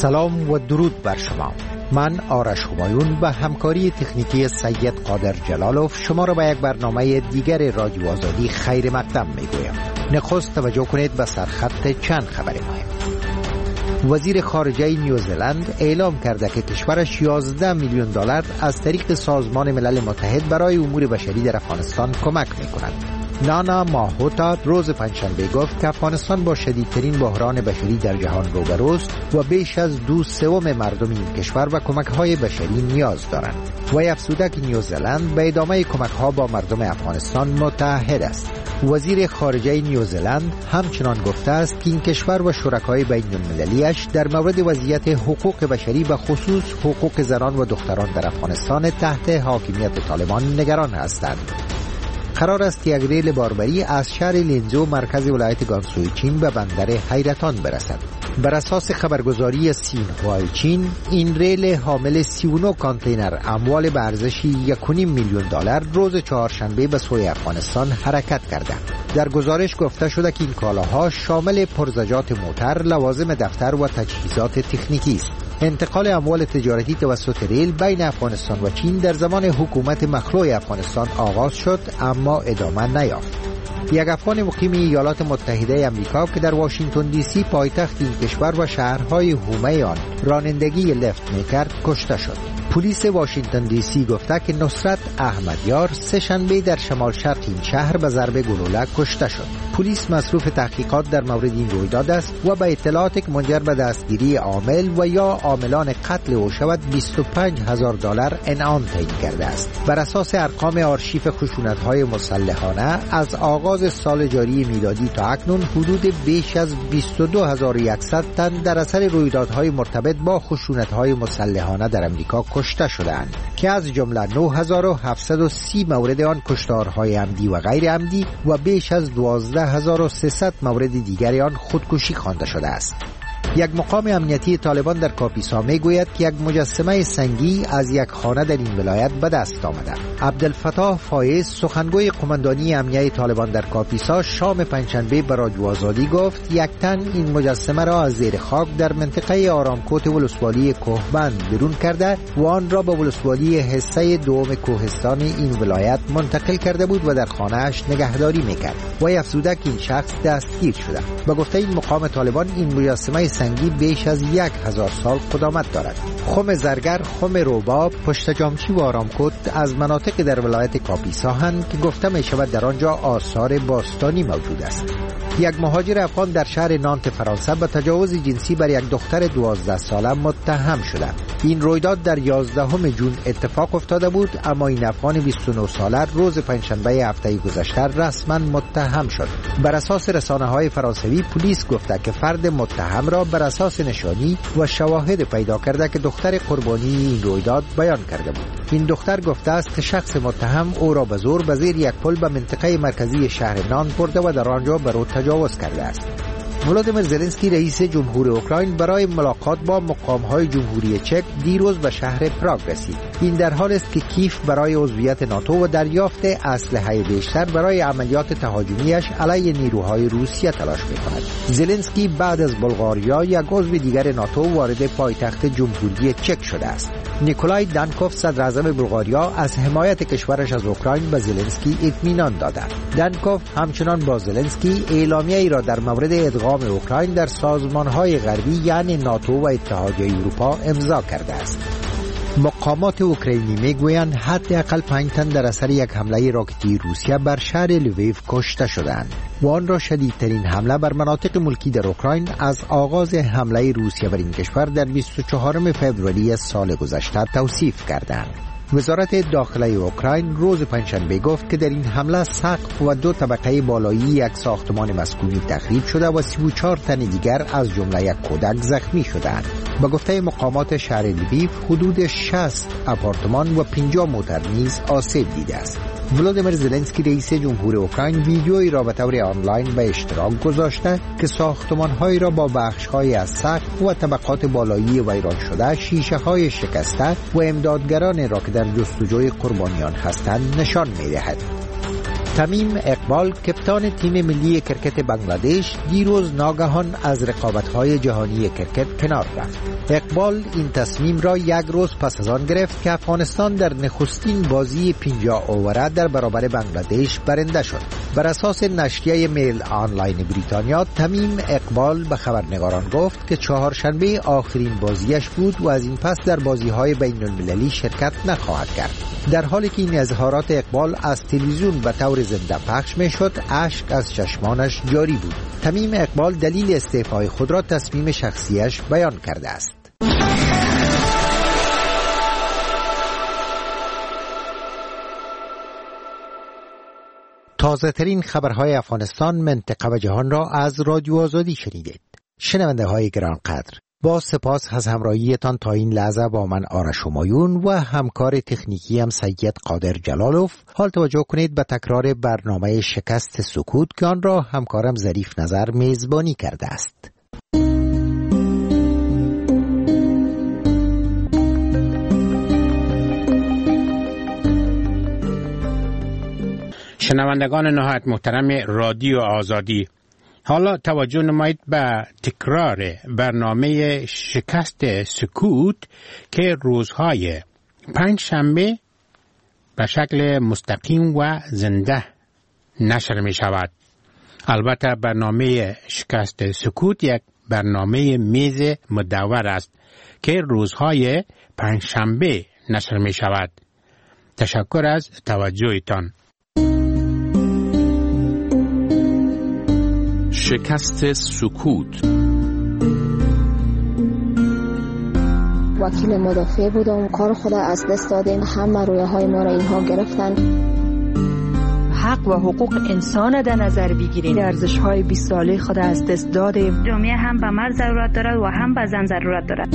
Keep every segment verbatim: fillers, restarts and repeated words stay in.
سلام و درود بر شما. من آرش همایون به همکاری تکنیکی سید قادر جلالوف شما را به یک برنامه دیگر رادیو آزادی خیر مقدم می گویم. نخست توجه کنید به سرخط چند خبر مهم. وزیر خارجه نیوزلند اعلام کرده که کشورش یازده میلیون دلار از طریق سازمان ملل متحد برای امور بشری در افغانستان کمک می کند. نانا ماهوتا روز پنجشنبه گفت که افغانستان با شدیدترین بحران بشری در جهان روبروست و بیش از دو سوم مردم این کشور و کمک‌های بشری نیاز دارند. و افزوده که نیوزلند به ادامه کمک‌ها با مردم افغانستان متعهد است. وزیر خارجه نیوزلند همچنان گفته است که این کشور و شرکای بین‌المللی‌اش در مورد وضعیت حقوق بشری و خصوص حقوق زنان و دختران در افغانستان تحت حاکمیت طالبان نگران هستند. قرار است یک ریل باربری از شهر لینزو مرکز ولایت گانسوی چین به بندر حیرتان برسد. بر اساس خبرگزاری سینهوا چین، این ریل حامل سی و نه کانتینر اموال به ارزش یک و نیم میلیون دلار روز چهارشنبه به سوی افغانستان حرکت کرده. در گزارش گفته شده که این کالاها شامل پرزجات موتر، لوازم دفتر و تجهیزات تکنیکی است. انتقال اموال تجارتی توسط ریل بین افغانستان و چین در زمان حکومت مخلوع افغانستان آغاز شد اما ادامه نیافت. یک افغان مقیم ایالات متحده آمریکا که در واشنگتن دی سی پایتخت این کشور و شهرهای حومه آن رانندگی لفت میکرد کشته شد. پلیس واشنگتن دی سی گفته که نصرت احمدیار سه شنبه در شمال شرق این شهر به ضرب گلوله کشته شد. پلیس مصروف تحقیقات در مورد این رویداد است و به اطلاعات که منجر به دستگیری عامل و یا عاملان قتل او شود بیست و پنج هزار دلار انعام تعیین کرده است. بر اساس ارقام آرشیو خشونت‌های مسلحانه از آغاز سال جاری میلادی تا اکنون حدود بیش از بیست و دو هزار و صد تن در اثر رویدادهای مرتبط با خشونت‌های مسلحانه در آمریکا کشته شدند که از جمله نه هزار و هفتصد و سی مورد آن کشتارهای عمدی و غیر عمدی و بیش از دوازده هزار و سیصد مورد دیگر آن خودکشی خوانده شده است. یک مقام امنیتی طالبان در کاپیسا می گوید که یک مجسمه سنگی از یک خانه در این ولایت به دست آمده. عبدالفتاح فایز سخنگوی قماندانی امنیه طالبان در کاپیسا شام پنجشنبه به رادیو آزادی گفت یک تن این مجسمه را از زیر خاک در منطقه آرامکوت ولسوالی کوهبند بیرون کرده و آن را به ولسوالی حصه دوم کوهستان این ولایت منتقل کرده بود و در خانه‌اش نگهداری میکرد. و افزوده که این شخص دستگیر شده. به گفته این مقام طالبان این مجسمه سنگی بیش از یک هزار سال قدامت دارد. خم زرگر، خم روباب، پشت جامچی و آرامکوت از مناطق در ولایت کاپیسا هستند که گفته می شود در آنجا آثار باستانی موجود است. یک مهاجر افغان در شهر نانت فرانسه به تجاوز جنسی بر یک دختر دوازده ساله متهم شده. این رویداد در یازدهم ژوئن اتفاق افتاده بود، اما این افغان بیست و نه ساله روز پنجشنبه هفته گذشته رسما متهم شد. بر اساس رسانه‌های فرانسوی پلیس گفته که فرد متهم را بر اساس نشانی و شواهد پیدا کرده که دختر قربانی این رویداد بیان کرده بود. این دختر گفته است که شخص متهم او را به زور به زیر یک پل به منطقه مرکزی شهر نانت برده و در آنجا بر او تجاوز کرده است. ولادیمیر زلنسکی رئیس جمهور اوکراین برای ملاقات با مقام‌های جمهوری چک دیروز به شهر پراگ رسید. این در حالی است که کیف برای عضویت ناتو و دریافت اسلحه بیشتر برای عملیات تهاجمیش علیه نیروهای روسیه تلاش می‌کند. زلنسکی بعد از بلغاریا یک عضو دیگر ناتو وارد پایتخت جمهوری چک شده است. نیکولای دانکوف صدر اعظم بلغاریا از حمایت کشورش از اوکراین به زلنسکی اطمینان داد. دانکوف همچنان با زلنسکی اعلامیه‌ای را در مورد ادغام اوکراین در سازمان‌های غربی یعنی ناتو و اتحادیه اروپا امضا کرده است. مقامات اوکراینی میگویند حداقل پنج تن در اثر یک حمله راکتی روسیه بر شهر لویو کشته شدند و آن را شدیدترین حمله بر مناطق ملکی در اوکراین از آغاز حمله روسیه بر این کشور در بیست و چهارم فوریه سال گذشته توصیف کردند. وزارت داخله اوکراین روز پنجشنبه گفت که در این حمله سقف و دو طبقه بالایی یک ساختمان مسکونی تخریب شده و سی و چهار تن دیگر از جمله یک کودک زخمی شدند. به گفته مقامات شهر لویو حدود شصت آپارتمان و پنجاه موتر نیز آسیب دیده است. ولادیمیر زلنسکی رئیس جمهور اوکراین ویدیویی را به طور آنلاین به اشتراک گذاشته که ساختمان‌هایی را با بخش‌های از سقف و طبقات بالایی ویران شده، شیشه‌های شکسته و امدادگران را که در جستجوی قربانیان هستند نشان می‌دهد. تمیم اقبال کپتان تیم ملی کرکت بنگلادش دیروز ناگهان از رقابت‌های جهانی کرکت کنار رفت. اقبال این تصمیم را یک روز پس از آن گرفت که افغانستان در نخستین بازی پنجاه اووره در برابر بنگلادش برنده شد. بر اساس نشریه میل آنلاین بریتانیا، تمیم اقبال به خبرنگاران گفت که چهارشنبه آخرین بازیش بود و از این پس در بازی‌های بین‌المللی شرکت نخواهد کرد. در حالی که این اظهارات اقبال از تلویزیون به طور زنده پخش می‌شد، اشک از چشمانش جاری بود. تمیم اقبال دلیل استعفای خود را تصمیم شخصیش بیان کرده است. تازه ترین خبرهای افغانستان، منطقه و جهان را از رادیو آزادی شنیدید. شنونده های گرانقدر، با سپاس از همراهیتان تا این لحظه با من آرش همایون و همکار تکنیکی هم سید قادر جلالوف. حال توجه کنید به تکرار برنامه شکست سکوت که آن را همکارم ظریف نظر میزبانی کرده است. شنوندگان نهایت محترم رادیو آزادی، حالا توجه نمایید به تکرار برنامه شکست سکوت که روزهای پنج شنبه به شکل مستقیم و زنده نشر می شود. البته برنامه شکست سکوت یک برنامه میز مدور است که روزهای پنج شنبه نشر می شود. تشکر از توجهتان. شکست سکوت. وکیل مدافع بودم، کار خود از دست دادیم، همه رویه های ما را اینها گرفتن. حق و حقوق انسان در نظر بگیریم، ارزش های بیست ساله خود از دست دادیم. جامعه هم به مرد ضرورت دارد و هم به زن ضرورت دارد.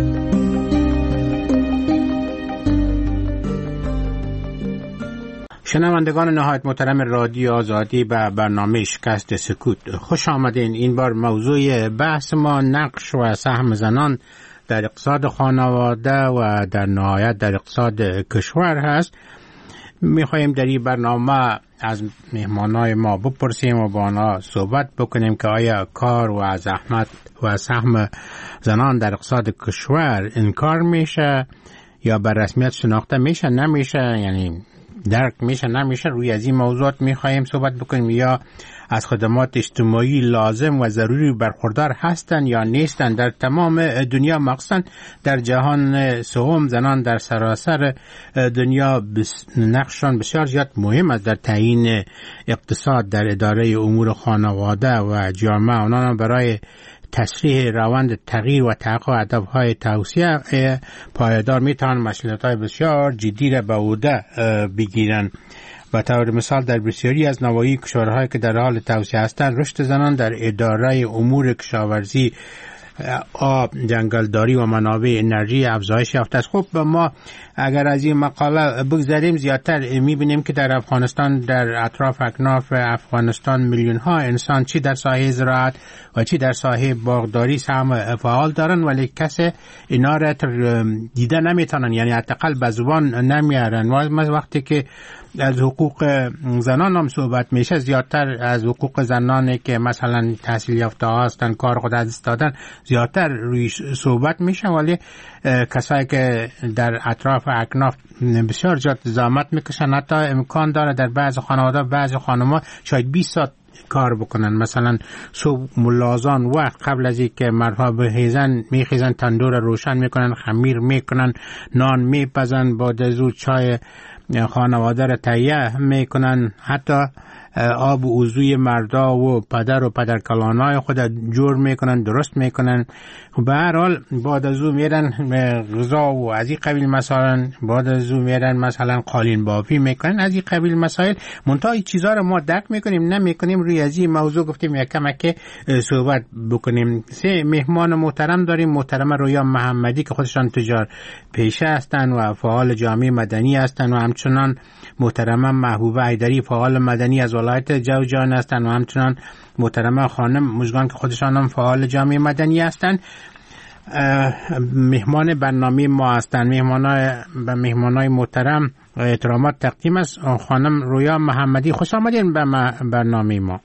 شنوندگان نهایت محترم رادیو آزادی به برنامه شکست سکوت خوش آمدین. این بار موضوع بحث ما نقش و سهم زنان در اقتصاد خانواده و در نهایت در اقتصاد کشور هست. میخواییم در این برنامه از مهمانای ما بپرسیم و با آنها صحبت بکنیم که آیا کار و زحمت و سهم زنان در اقتصاد کشور انکار میشه یا به رسمیت شناخته میشه نمیشه، یعنی درک میشه نمیشه. روی از این موضوعات میخواییم صحبت بکنیم. یا از خدمات اجتماعی لازم و ضروری برخوردار هستند یا نیستند. در تمام دنیا مخصوصا در جهان سوم زنان در سراسر دنیا نقششان بسیار زیاد مهم است در تعیین اقتصاد، در اداره امور خانواده و جامعه. آنها برای تسریع روند تغییر و تحقق هدف‌های توسعه پایدار میتوانند مسئولیت‌های بسیار جدی را به عهده بگیرند. به طور مثال در بسیاری از نواحی کشورهایی که در حال توسعه هستند، رشد زنان در اداره امور کشاورزی، آب، جنگلداری و منابع انرژی افزایش یافته است. خب ما اگر از این مقاله بگذاریم زیادتر میبینیم که در افغانستان، در اطراف اکناف افغانستان میلیون ها انسان چی در ساحه زراعت و چی در ساحه باغداری سهم فعال دارن، ولی کسی اینا را دیده نمیتونن، یعنی حداقل به زبان نمیارن. و وقتی که از حقوق زنان هم صحبت میشه، زیادتر از حقوق زنانی که مثلا تحصیل یافته هستن، کار خود از دست دادن، زیادتر روی صحبت میشه، ولی کسایی که در اطراف اکناف بسیار زیاد زحمت میکشن، حتی امکان داره در بعض خانواده بعض خانم‌ها شاید بیست ساعت کار بکنن. مثلا صبح ملازان وقت قبل از اینکه مردها بخیزن میخیزن، تندور روشن میکنن، خمیر میکنن، نان میپزن، بعد از اون چای خانواده را تهیه میکنن، حتی آب و وضوی مردا و پدر و پدرکلانای خود جور میکنن، درست میکنن. به هر حال بعد از اون میرن غذا و از این قبیل مسائل، بعد از اون میرن مثلا قالین بافی میکنن، از این قبیل مسائل. منتها این چیزا رو ما درک میکنیم نمیکنیم. روی از این موضوع گفتیم یک کمک صحبت بکنیم. سه مهمان محترم داریم. محترم رویا محمدی که خودشان تجار پیشه هستن و فعال جامعه مدنی هستن، و همچنان محترم محبوبه حیدری فعال مدنی از ولایت جوزجان هستند، و همچنان محترم خانم مژگان که خودشان هم فعال جامعه مدنی هستند. مهمان برنامه ما هستند. مهمانای به مهمانای محترم احترامات تقدیم است. خانم رویا محمدی، خوش آمدین به برنامه ما.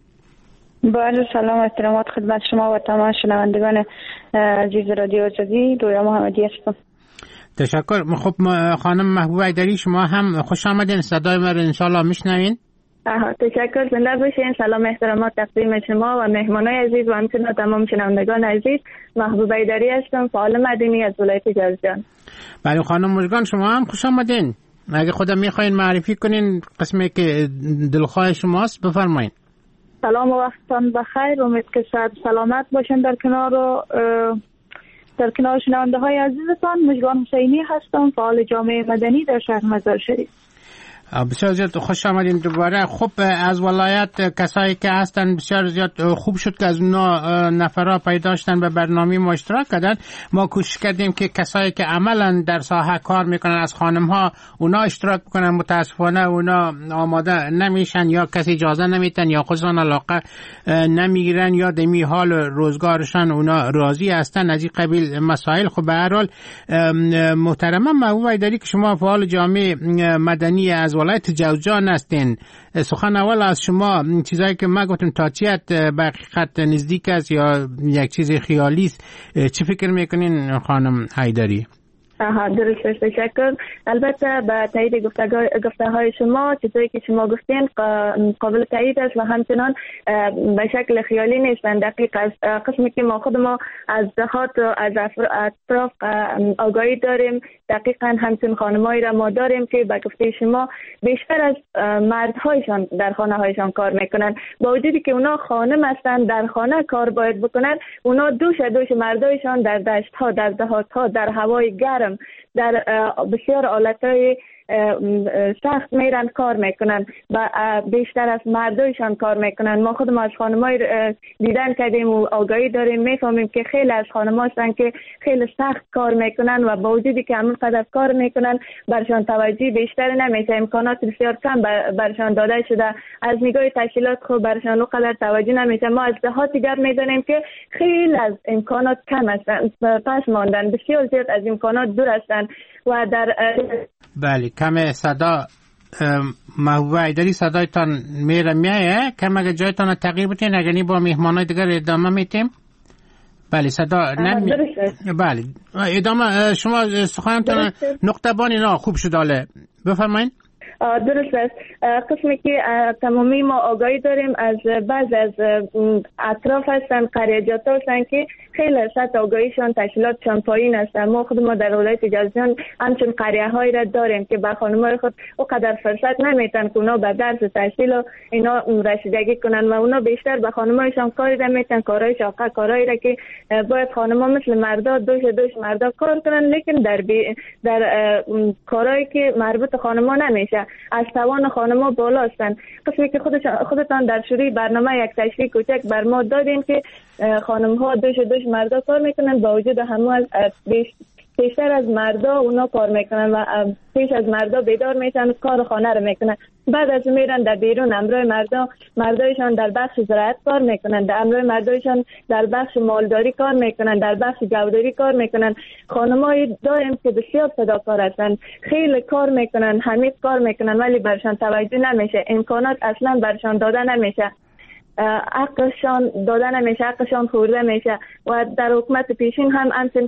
بله، سلام احترامات خدمت شما و تمام شنوندگان عزیز رادیو آزادی. رویا محمدی هستم. تشکر. خب خانم محبوبه ایدری، شما هم خوش آمدین، صدای ما رو انشالله میشنوین. آها، تشکر، زنده باشین. سلام احترامات تقدیم شما و مهمانای عزیز و همچنین تمام شنوندگان عزیز. محبوبه ایدری هستم، فعال مدنی از ولایت جوزجان. بله خانم مژگان، شما هم خوش آمدین. اگه خودم میخواین معرفی کنین قسمی که دلخواه شماست بفرمایین. سلام و وقتتان بخیر. امید که صحت سلامت باشین در کنار و در کنار شنونده های عزیزتان. مژگان حسینی هستم، فعال جامعه مدنی در شهر مزار شریف. بسیار زیاد خوش آمدین دوباره. خب از ولایت کسایی که هستن بسیار زیاد خوب شد که از اونا نفرها پیدا شدن به برنامه ما اشتراک کردن. ما کوشش کردیم که کسایی که عملا در ساحه کار میکنن از خانم ها اونا اشتراک بکنن. متاسفانه اونا آماده نمیشن یا کسی اجازه نمیتن یا خودشان علاقه نمیگیرن یا دمی حال روزگارشان اونا راضی هستن از این قبیل مسائل. خب به هر حال محترمه محبوبه ایدری که شما فعال جامعه مدنی از ولایت جوزجان هستین، سخن اول از شما چیزایی که ما گفتم تا چیت به حقیقت نزدیک است یا یک چیز خیالی است، چی فکر میکنین خانم حیدری؟ آها، درست، تشکر. البته به تایید گفته های شما چیزایی که شما گفتین قابل تایید است و همچنان به شکل خیالی نیستن، دقیق است. قسمی که ما خود ما از دهات و از اطراف آگاهی داریم، دقیقا همچنین خانمایی را ما داریم که به گفته شما بیشتر از مردهایشان در خانه هایشان کار میکنن. با وجودی که اونا خانم هستن، در خانه کار باید بکنن، اونا دوش دوش مردایشان در دشت ها، در دهات ها، در هوای گرم، در بسیار حالتهای سخت میرن کار میکنن و بیشتر از مردایشان کار میکنن. ما خودم از خانمای دیدن کردیم و آگاهی داریم، میفهمیم که خیلی از خانم‌ها هستن که خیلی سخت کار میکنن و با وجودی که همون قدر کار میکنن برشان توجه بیشتر نمیشه، امکانات بسیار کم برشان داده شده، از نگاه تشکیلات خوب برشان اونقدر توجه نمیشه. ما از دهات دیگر میدونیم که خیلی از امکانات کم هستن، پس ماندن، بسیار زیاد از امکانات دور هستن و در بله کم صدا محبوبه ایدری صدایتان میره میایه، کم اگه جایتان تغییر بتین اگه با مهمانای دیگر ادامه میتیم. بله صدا نمی... بله ادامه شما سخنتان نقطه بانی نه خوب شد. حاله بفرمایید. درست است. قسمی که تمامی ما آگاهی داریم از بعض از اطراف هستن، قریجات هستن که خیلی سطح آگاهیشان تشکیلاتشان پایین هستن. ما خود ما در ولایت جوزجان همچون قریه هایی را داریم که به خانم‌های خود اونقدر فرصت نمیتن که اونا به درس تحصیل و اینا رسیدگی کنن و اونا بیشتر به خانم‌هایشان کاری را میتن، کارهای شاقه، کارهایی را که باید خانم‌ها مثل مردا دوش دوش مردا کار کنن، لیکن در بی... در کارهایی که مربوط خانم‌ها نمیشه، از توان خانم‌ها بالا هستند. قسمی که خودتان در شروع برنامه یک تشریح کوچک بر ما دادین که خانم‌ها دوش دوش مردا کار میکنن، با وجود همه بیشتر از مردا اونا کار میکنن و پیش از مردا بیدار میشن و کار خانه رو میکنن. بعد از میرن در بیرون امروی مردا مردایشان در بخش زراعت کار میکنن، در امروی مردایشان در بخش مالداری کار میکنن، در بخش گوداری کار میکنن. خانمایی داریم که بسیار فداکار هستن، خیلی کار میکنن، حمیق کار میکنن، ولی برشان توجه نمیشه، امکانات اصلا برشان داده نمیشه، حقشان داده نمیشه، حقشان خورده میشه و در حکومت پیشین هم همچنین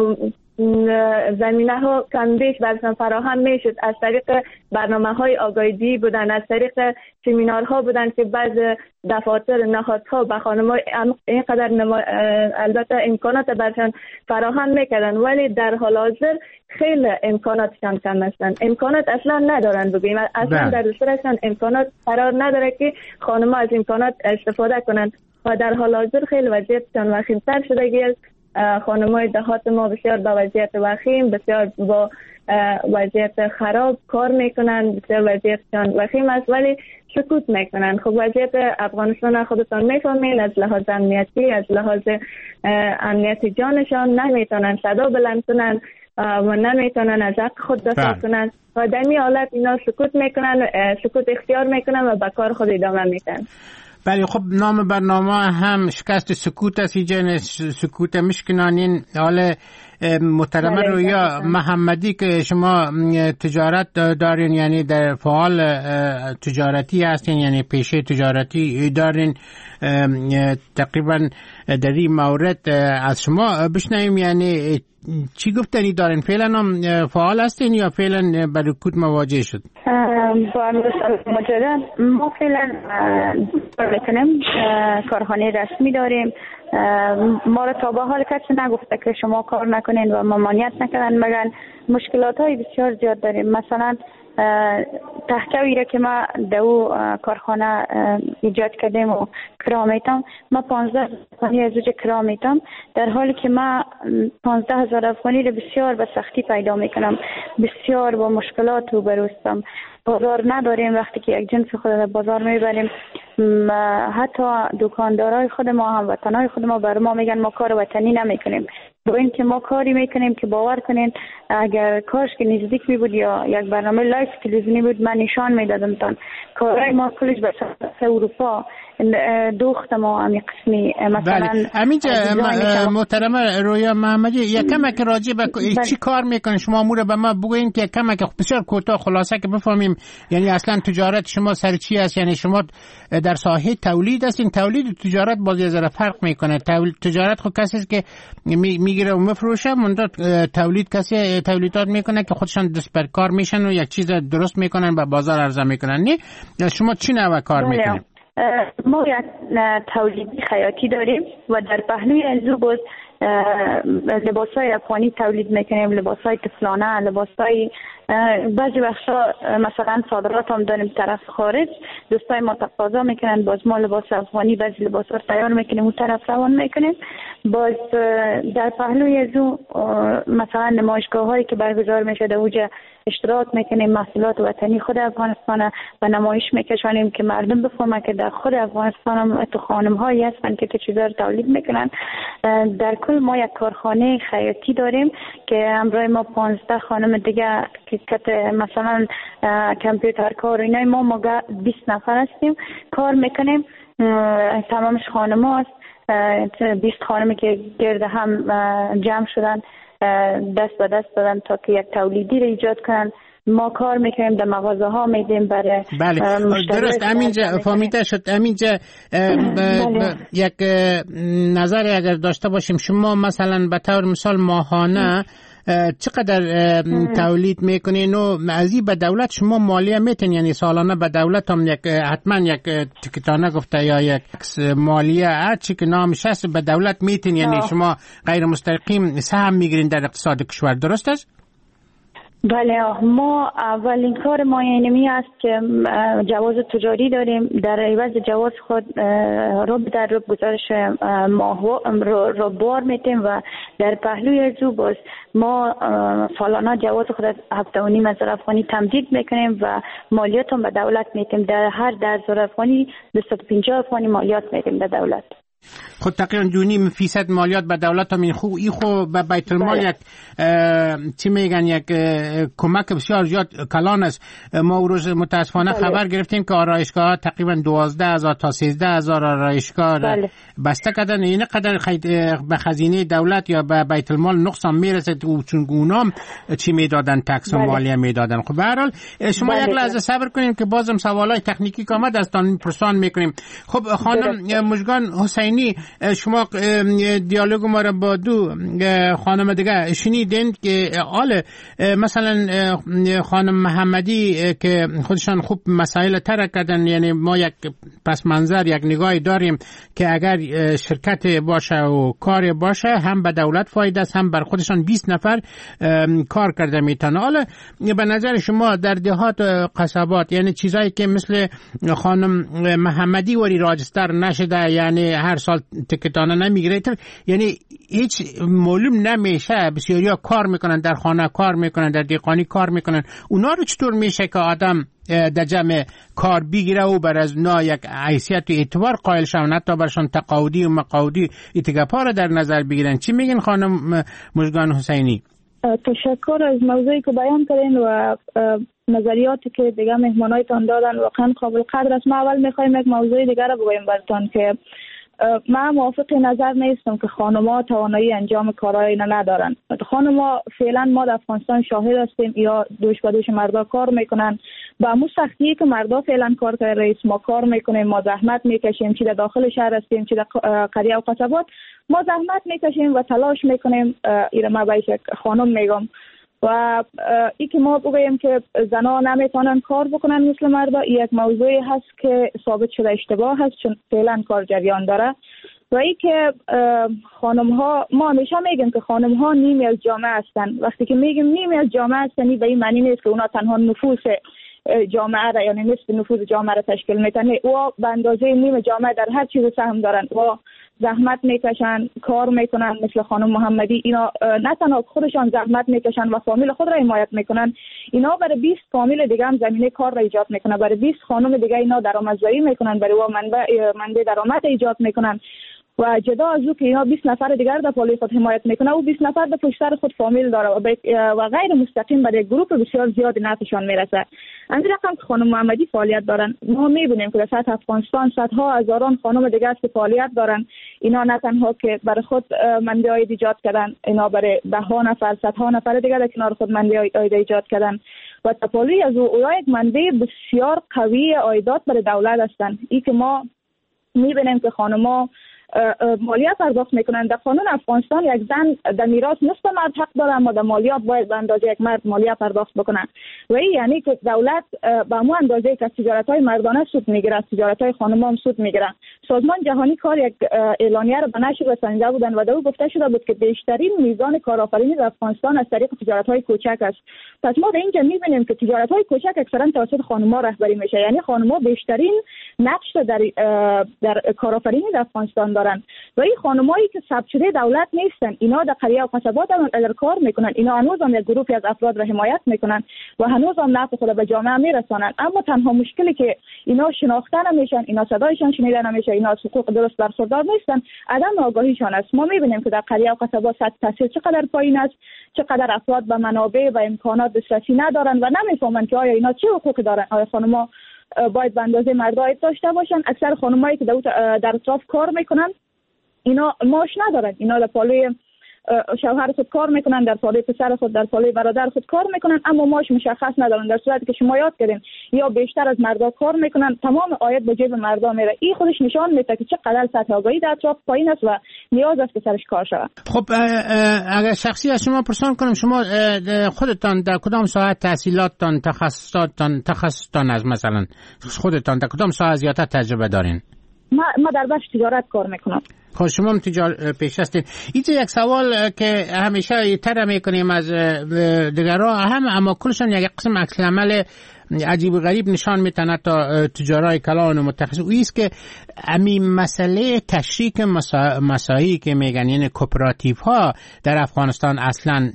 زمینه ها کم بیش برشان فراهم میشد. از طریق برنامه های آگاهی بودن، از طریق سمینارها بودن که بعض دفاتر نهادها به خانم‌ها اینقدر نما... البته امکانات برشان فراهم میکردن، ولی در حال حاضر خیلی امکاناتشان کم هستن، امکانات اصلا ندارن، بگوییم اصلا در دسترشان امکانات قرار نداره که خانم‌ها از امکانات استفاده کنن و در حال حاضر خیلی وضعیتشان وخیم‌تر شده است. خانم‌های دهات ما بسیار با وضعیت وخیم، بسیار با وضعیت خراب کار میکنن، بسیار وضعیتشان وخیم است ولی سکوت میکنن. خب وضعیت افغانستان خودتان میفهمین، از لحاظ امنیتی، از لحاظ امنیت جانشان نمیتونن صدا بلند کنن و نمیتونن از حق خود دفاع کنن و در این حالت اینا سکوت میکنن، سکوت اختیار میکنن و به کار خود ادامه میدن. بله خب نام برنامه هم شکست سکوت است، اینجا سکوت مشکنانین. حالا محترمه رویا محمدی که شما تجارت دارین، یعنی در فعال تجارتی هستین، یعنی پیشه تجارتی دارین، تقریبا در این مورد از شما بشنویم، یعنی چی گفتنی دارین؟ فعلا هم فعال هستین یا فعلا با رکود مواجه شد؟ با مجرد ما فعلا کار میکنیم، کارخانه رسمی داریم. ما را تا به حال کسی نگفته که شما کار نکنین و ممانعت نکنن، مگر مشکلات های بسیار زیاد داریم. مثلا تحکوی را که ما دو کارخانه ایجاد کردیم و کرا میتم، ما پانزده افغانی از اوج کرا میتم، در حالی که ما پانزده هزار افغانی را بسیار به سختی پیدا میکنم، بسیار با مشکلات روبرو هستم. بازار نداریم، وقتی که یک جنس خود را بازار میبریم حتی دکاندارای خود ما، هموطنای خود ما بر ما میگن ما کار وطنی نمیکنیم، با این که ما کاری میکنیم که باور کنین اگر کارش که نزدیک می بود یا یک برنامه لایف تلویزیونی بود من نشان میدادم تان کارهای ما کلش به سمت اروپا دوخت ما امی قسمی. مثلا بله. همینجا محترمه رویا محمدی یکم که راجع به چی کار میکنین شما امور به ما بگوین که یکم که بسیار کوتاه خلاصه که بفهمیم، یعنی اصلا تجارت شما سر چی است؟ یعنی شما در ساحه تولید هستین، تولید و تجارت باز یه ذره فرق میکنه. تجارت خود کسی است که می میگیره و میفروشه، منتها تولید کسی تولیدات میکنه که خودشان دست بر کار میشن و یک چیز درست میکنن و بازار عرضه میکنن. نه شما چی نوع کار میکنین؟ ما یک تولیدی خیاطی داریم و در پهلوی ازو باز لباسای افغانی تولید میکنیم، لباسای طفلانه، لباسای بعضی وقتا مثلا صادرات هم داریم طرف خارج، دوستای ما تقاضا میکنن باز ما لباس افغانی بعضی لباس ها تیار میکنیم اون طرف روان میکنیم. باز در پهلوی ازو مثلا نمایشگاه هایی که برگزار میشه در اوجه اشتراک میکنیم، محصولات وطنی خود افغانستان و نمایش میکشانیم که مردم بفهمن که در خود افغانستان هم تو خانم هایی هستن که که چیزا رو تولید میکنن. در کل ما یک کارخانه خیاطی داریم که همراه ما پانزده خانم دیگه که مثلا کامپیوتر کار اینای ما ما بیست نفر هستیم کار میکنیم. تمامش خانم هاست، بیست خانمی که گرد هم جمع شدن دست به دست دادن تا که یک تولیدی رو ایجاد کنن. ما کار میکنیم در مغازه ها میدیم برای بله درست. همینجا فهمیده شد. همینجا یک نظری اگر داشته باشیم، شما مثلا به طور مثال ماهانه چقدر تولید میکنین و از این به دولت شما مالیه میتین؟ یعنی سالانه به دولت هم یک حتما یک تکتانه گفته یا یک مالیه هر چی که نامش هست به دولت میتین، یعنی شما غیر مستقیم سهم میگیرین در اقتصاد کشور، درست است؟ بله ما اولین کار ما اینمی است که جواز تجاری داریم، در عوض جواز خود رب در رب گزارش ماهو رو بار میتیم و در پهلوی ازو باز ما سالانه جواز خود هفته و نیم هزار افغانی تمدید میکنیم و مالیات هم به دولت میتیم. در هر ده هزار افغانی دویست و پنجاه افغانی مالیات میتیم به دولت. خود تقریبا دو نیم فیصد مالیات به دولت هم این خو ای خو به بیت المال یک چی میگن یک کمک بسیار زیاد کلان است. ما روز متاسفانه خبر گرفتیم که آرایشگاه تقریبا دوازده هزار تا سیزده هزار آرایشگاه بسته کردن. این قدر به خزینه دولت یا به بیت المال نقصان میرسه و چون اونام چی میدادن تکس و مالیه میدادن. خب به هر حال شما یک لحظه صبر کنیم که بازم سوالای تکنیکی که آمد از تان پرسان میکنیم. خب خانم مژگان حسینی، شما دیالوگ ما را با دو خانم دیگه شنیدین که آل مثلا خانم محمدی که خودشان خوب مسائل طرح کردن، یعنی ما یک پس منظر یک نگاهی داریم که اگر شرکت باشه و کار باشه هم به دولت فایده است هم بر خودشان بیست نفر کار کرده میتونه. حالا به نظر شما در دهات قصبات یعنی چیزایی که مثل خانم محمدی وری راجستر نشده، یعنی هر سال تکتانه نمیگیره، یعنی هیچ معلوم نمیشه، بسیاریا کار میکنن در خانه کار میکنن در دیقانی کار میکنن، اونا رو چطور میشه که آدم در جمع کار بگیره و بر از اونا یک حیثیت و اعتبار قائل شون، حتی برشان تقاعدی و مقاعدی اتگاپا رو در نظر بگیرن؟ چی میگن خانم مژگان حسینی؟ تشکر از موضوعی که بیان کردین و نظریاتی که دیگه مهمانایتان دادن واقعا قابل قدر است. ما اول میخوایم یک موضوع دیگر رو بگویم براتون که من موافق نظر نیستم که خانم‌ها توانایی انجام کارهای اینا ندارن. خانم‌ها فعلا ما در افغانستان شاهد هستیم یا دوش به دوش مردا کار میکنن. با مو سختیه که مردا فعلا کار کرده رئیس ما کار میکنیم، ما زحمت میکشیم، چی در داخل شهر هستیم چی در قریه و قصبات ما زحمت میکشیم و تلاش میکنیم. ایره ما باید خانم میگم و ای که ما بگوییم که زنها نمیتونن کار بکنن مثل مردا، یک موضوعی هست که ثابت شده اشتباه هست چون فعلا کار جریان داره. و ای که خانم ها، ما همیشه میگیم که خانم ها نیمی از جامعه هستن. وقتی که میگیم نیمی از جامعه هستن به این معنی نیست که اونا تنها نفوس جامعه را یعنی نصف نفوذ جامعه را تشکیل میتن. و به اندازه نیم جامعه در هر چیز سهم دارن و زحمت میکشن، کار میکنن. مثل خانم محمدی اینا نه تنها خودشان زحمت میکشن و فامیل خود را حمایت میکنن، اینا برای بیست فامیل دیگه هم زمینه کار را ایجاد میکنن، برای بیست خانم دیگه اینا درآمدزایی میکنن، برای و منبع منبع درآمد ایجاد میکنن. و جدا از او که اینا بیست نفر دیگر در پالوی خود حمایت میکنه و بیست نفر در پشت سر خود فامیل داره و غیر مستقیم برای گروه بسیار زیادی نفعشان میرسه. از این رقم که خانم محمدی فعالیت دارن، ما میبینیم که در سطح افغانستان صدها هزاران خانم دیگر که فعالیت دارن. اینا نه تنها که برای خود منبع عاید ایجاد کردن، اینا برای ده ها نفر صدها نفر دیگر در کنار خود منبع عاید ایجاد کردن و تپالی از او یک منبع بسیار قوی عایدات برای دولت هستند. این که ما میبینیم که خانم‌ها مالیات پرداخت میکنن. در قانون افغانستان یک زن در میراث نصف مرد حق داره، اما در مالیات باید به اندازه یک مرد مالیات پرداخت بکنن. و این یعنی که دولت به مو اندازه که تجارت های مردانه سود میگیره، تجارت های خانم‌ها هم سود میگیره. سازمان جهانی کار یک اعلامیه را به نشر رسانیده بودن و در او گفته شده بود که بیشترین میزان کارآفرینی در افغانستان از طریق تجارت های کوچک است. پس ما در اینجا میبینیم که تجارت های کوچک اکثرا توسط خانم‌ها رهبری میشه، یعنی خانم‌ها بیشترین نقش در در کارآفرینی در افغانستان دارن. و این خانمایی که ثبت شده دولت نیستن، اینا در قریه و قصبات هم اگر کار میکنن، اینا هنوز هم یک گروهی از افراد را حمایت میکنن و هنوز هم نفع خود به جامعه میرسانن. اما تنها مشکلی که اینا شناخته نمیشن، اینا صدایشان شنیده نمیشه، اینا از حقوق درست برخوردار نیستن، عدم آگاهیشان است. ما میبینیم که در قریه و قصبات سطح تحصیل چقدر پایین است، چقدر افراد به منابع و امکانات دسترسی ندارن و نمیفهمن که آیا اینا چه حقوقی دارن، آیا خانم‌ها باید به اندازه مردا داشته باشن. اکثر خانمایی که در اطراف کار میکنن اینا معاش ندارن، اینا در پالوی شوهر خود کار میکنن، در پالوی پسر خود، در پالوی برادر خود کار میکنن، اما معاش مشخص ندارن. در صورتی که شما یاد کردین یا بیشتر از مردا کار میکنن، تمام عاید به جیب مردا میره. این خودش نشان میده که چقدر سطح آگاهی در اطراف پایین است و نیاز است که سرش کار شود. خب اگر شخصی از شما پرسان کنم، شما خودتان در کدام ساحه تحصیلاتتان، تخصصاتتان تخصصتان از مثلا خودتان در کدام ساحه زیادتر تجربه دارین؟ ما ما در بخش تجارت کار میکنم. خب شما هم تجارت پیش هستین. اینجا یک سوال که همیشه تر میکنیم از دیگرها هم، اما کلشان یک قسم عکس العمل عجیب و غریب نشان میتونه تا تجارای کلان و متخصص. او است که امی مسئله تشریک مساعی که میگن، یعنی کوپراتیو ها در افغانستان اصلا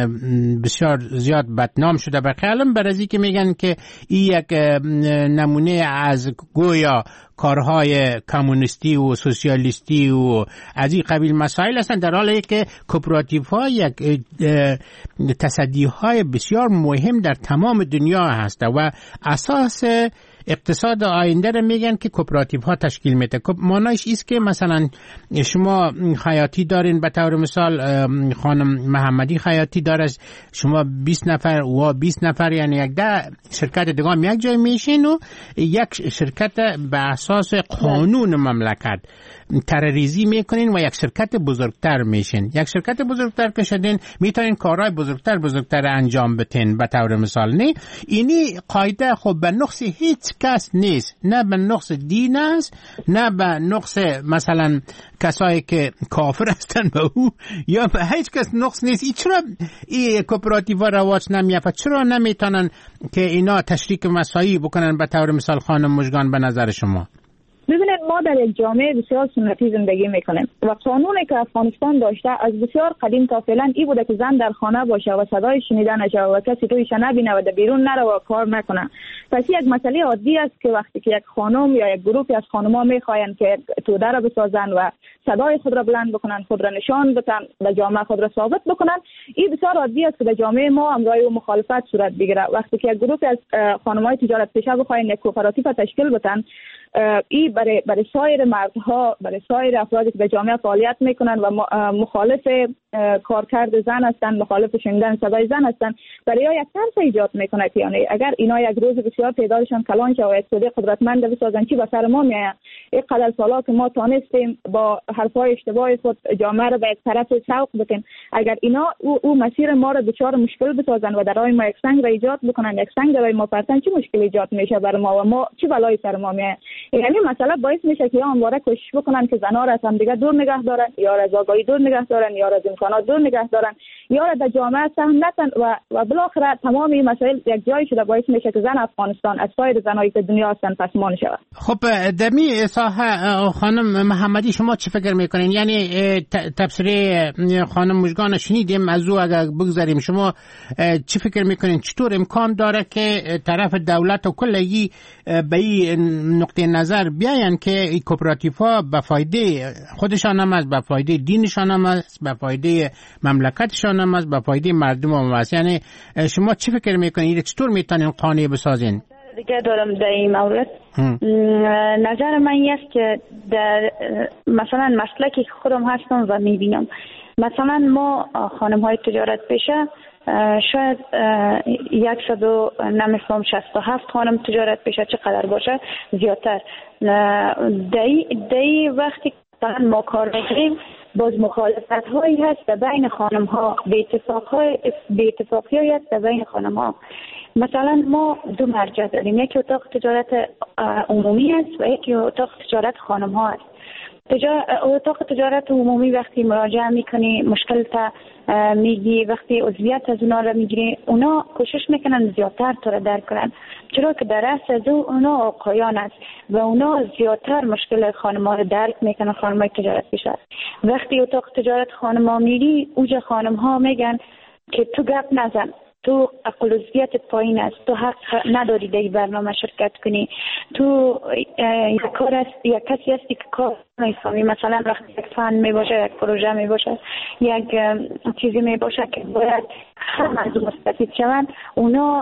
بسیار زیاد بدنام شده. بخیالم برازی که میگن که این یک نمونه از گویا کارهای کمونیستی و سوسیالیستی و از این قبیل مسائل هستند، در حالی که کوپراتیو ها یک تصدی های بسیار مهم در تمام دنیا هست و اساس اقتصاد آینده رو میگن که کوپراتیو ها تشکیل میده. معنیش است که مثلا شما خیاطی دارین، به طور مثال خانم محمدی خیاطی داره، شما بیست نفر و بیست نفر، یعنی یک ده شرکت دیگه هم یک جای میشین و یک شرکت به اساس قانون مملکت ترریزی میکنین و یک شرکت بزرگتر میشین. یک شرکت بزرگتر که شدین میتونین کارهای بزرگتر بزرگتر انجام بدین. به طور مثال نه اینی قاعده خب به نقص هیچ کس نیست، نه به نقص دین است، نه به نقص مثلا کسایی که کافر هستن به او، یا به هیچ کس نقص نیست. ای چرا این کوپراتیو رواج نمیافت؟ چرا نمیتونن که اینا تشریک مساعی بکنن به طور مثال خانم مژگان به نظر شما؟ ببینید ما در یک جامعه بسیار سنتی زندگی میکنیم و قانونی که افغانستان داشته از بسیار قدیم تا فعلا این بوده که زن در خانه باشه و صدای شنیده نشه و کسی رویش نبینه و در بیرون نره و کار نکنه. پس یک مسئله عادی است که وقتی که یک خانم یا یک گروهی از خانم‌ها میخواین که توده را بسازن و صدای خود را بلند بکنن، خود را نشان بدن، در جامعه خود را ثابت بکنن، این بسیار عادی است که در جامعه ما هم رای و مخالفت صورت بگیره. وقتی که یک گروهی از خانم‌های تجارت پیشه بخواین یک کوپراتیو تشکیل بدن، این برای برای سایر مردها، برای سایر افرادی که در جامعه فعالیت میکنن و مخالف کارکرد زن هستن، مخالف شنیدن صدای زن هستن، برای ها یک ترس ایجاد میکنه که یعنی اگر اینا یک روز بسیار تعدادشان کلان شه و اقتصادی قدرتمند بسازن چی به سر ما میاد؟ این قدر سالا که ما تانستیم با حرفای اشتباه خود جامعه رو به یک طرف سوق بکنیم، اگر اینا او, او مسیر ما رو دچار مشکل بسازن و در راه ما یک سنگ را ایجاد بکنن، یک سنگ برای ما پرتن، چه مشکلی ایجاد میشه برای ما و ما چه بلایی سر ما میاد؟ یعنی مثلا باعث میشه که همواره کوشش بکنن که زنا را از هم دیگه دور نگه دارن، یا از آگاهی دور نگه دارن، یا از امکانات دور نگه دارن، یا در جامعه سهم نتن و و بالاخره تمام این مسائل یک جایی شده باعث میشه که زن افغانستان از سایر زنایی که دنیا هستن پسماند شود. خب دمی ساحه خانم محمدی شما چه فکر میکنین؟ یعنی تبصره خانم مژگان شنیدیم، از او اگر بگذاریم شما چه فکر میکنین؟ چطور امکان داره که طرف دولت و کلگی به این نقطه نظر بیاین که این کوپراتیف‌ها به فایده خودشان هم است، به فایده دینشان هم است، به فایده مملکتشان هم است، به فایده مردم هم است؟ یعنی شما چه فکر میکنین؟ چطور میتونین قانع بسازین؟ دیگه دارم در این مورد نظر من است که در مثلا مسلکی که خودم هستم و میبینم، مثلا ما خانم های تجارت پیشه شاید یکصد و نمیفهم شصت و هفت خانم تجارت پیشه چقدر باشه زیادتر دی وقتی مثلا ما کار میکنیم باز مخالفت هایی هست بین خانم ها، به اتفاقی هایی هست بین خانم ها. مثلا ما دو مرجع داریم، یکی اتاق تجارت عمومی است و یکی اتاق تجارت خانم ها است. اتاق تجارت عمومی وقتی مراجعه میکنی مشکل تا میگی، وقتی عضویت از اونا را میگیری، اونا کوشش میکنن زیادتر تو را درک کنن، چرا که در اصل از اونا آقایان است و اونا زیادتر مشکل خانم‌ها را درک میکنن. خانم‌های تجارت پیشه وقتی اتاق تجارت خانم‌ها میری، اوجا خانم‌ها میگن که تو گپ نزن، تو عقلانیتت پایین است، تو حق نداری در این برنامه شرکت کنی، تو یک کار است، یک کسی هستی که کار نمی‌فهمی. مثلا وقتی یک فن می باشه، یک پروژه می باشه، یک چیزی می باشه که باید همه از مستفید شوند، اونا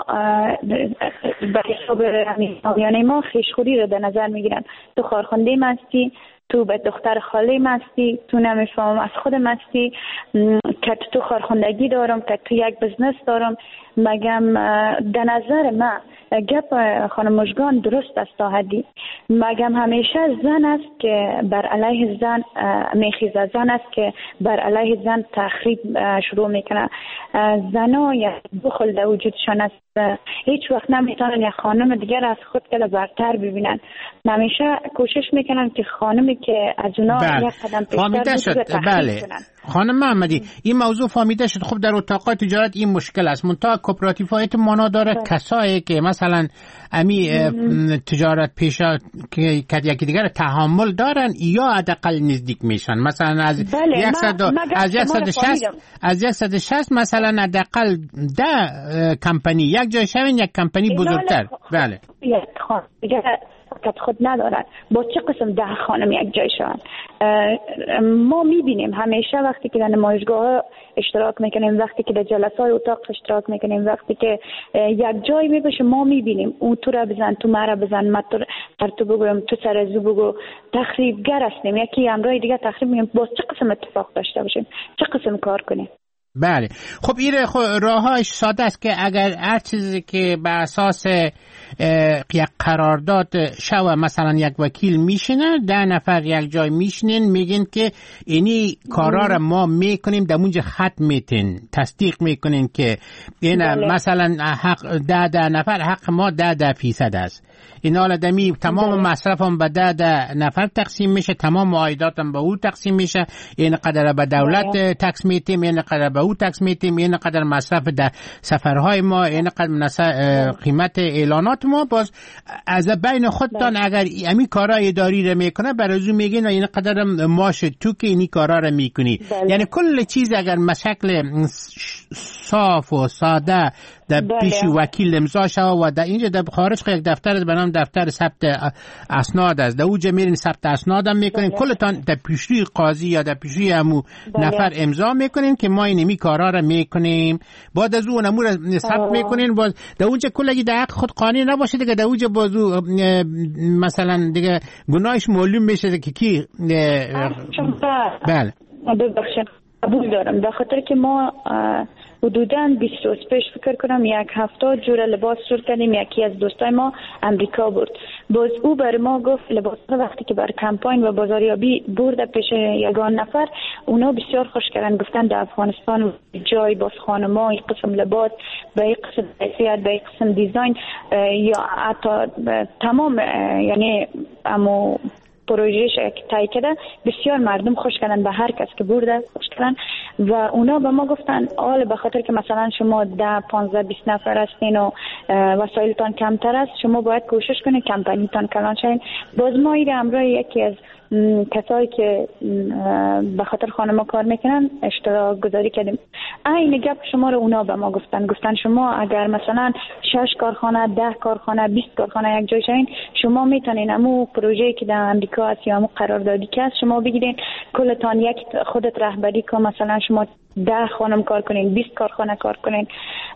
به حساب یعنی ما خویشخوری رو در نظر میگیرن. تو کارخانده مستی، تو به دختر خاله مستی، تو نمیفهم از خود مستی که تو کارخاندگی دارم، که تو یک بزنس دارم. مگم در نظر من گپ خانم مژگان درست است تا حدی. مگم همیشه زن است که بر علیه زن میخیزه، زن است که بر علیه زن تخریب شروع میکنه. زنها یک بخل در وجودشان است، هیچ وقت نمیتونن یک خانم دیگر از خود کلا برتر ببینن. همیشه کوشش میکنن که خانمی که از اونا یک قدم پیشتر بود تخریب کنن. خانم محمدی این موضوع فهمیده شد. خب در اتاقای تجارت این مشکل است، منتها کوپراتیف‌های مانا داره کسایی که مثلا امی تجارت پیشه که یکی دیگر تحمل دارن یا حداقل نزدیک میشن. مثلا از صد از صد و شصت از صد و شصت مثلا حداقل ده کمپانی یک جای شوین، یک کمپانی بزرگتر. بله فقط خود ندارن، با چه قسم ده خانم یک جای شوند. ما میبینیم همیشه وقتی که در نمایشگاه اشتراک میکنیم، وقتی که در جلسات اتاق اشتراک میکنیم، وقتی که یک جای میبشه ما میبینیم اون تو را بزن، تو مرا بزن، من تو تو بگویم، تو سر از بگو، تخریبگر هستیم. یکی امرای دیگه تخریب میگیم. با چه قسم اتفاق داشته باشیم، چه قسم کار کنیم. بله خب این راهش ساده است که اگر هر چیزی که به اساس یک قرارداد شوه، مثلا یک وکیل میشینه، ده نفر یک جای میشینین، میگین که اینی کارا را ما میکنیم، در اونجا خط میتین، تصدیق میکنین که این مثلا حق ده ده نفر حق ما ده ده فیصد است. این حالا دمی تمام مصرف هم به ده ده نفر تقسیم میشه، تمام عایدات هم به او تقسیم میشه، این قدر به دولت تکس میتیم، این قدر به او تکس میتیم، این قدر مصرف در سفرهای ما، این قدر قیمت اعلانات ما. باز از بین خودتان اگر امی کارا اداری رو میکنه برازو میگین و این قدر ماش تو که اینی کارا رو میکنی. یعنی کل چیز اگر مشکل صاف و ساده در پیش وکیل امضا شود و در اینجا در خارج یک دفتر به نام دفتر ثبت اسناد است، در اونجا میرین ثبت اسناد هم میکنین، کلتان در پیشروی قاضی یا در پیشروی همو نفر امضا میکنین که ما این می کارا را میکنیم. بعد از اون امور ثبت میکنین، باز در اونجا کلگی در حق خود قانونی نباشه دیگه، در اونجا بازو مثلا دیگه گناهش معلوم میشه که کی. بله ببخشید قبول دارم، به خاطر که ما حدوداً بیست روز پیش فکر کنم یک هفته جور لباس جور کردیم. یکی از دوستای ما امریکا بود، باز او بر ما گفت لباس وقتی که بر کمپاین و بازاریابی برده پیش یگان نفر، اونا بسیار خوش کردن، گفتن در افغانستان جای باز خانما این قسم لباس به این قسم حیثیت به این قسم دیزاین یا حتی تمام یعنی امو پروژهش که تایی کرده بسیار مردم خوش کردن، به هر کس که برده خوش کردن و اونا به ما گفتن آل به خاطر که مثلا شما ده پانزده بیست نفر هستین و وسایلتان کمتر است، شما باید کوشش کنید کمپانیتان کلان شین. باز ما ایره همراه یکی از کسایی که به خاطر خانما کار میکنن اشتراک گذاری کردیم. این گپ شما رو اونا به ما گفتن، گفتن شما اگر مثلا شش کارخانه ده کارخانه بیست کارخانه یک جای شین، شما میتونین امو پروژه‌ای که در امریکا هست یا امو قراردادی که هست شما بگیرین کلتان یک خودت رهبری که مثلا شما ده خانم کار کنین بیست کارخانه کار کنین.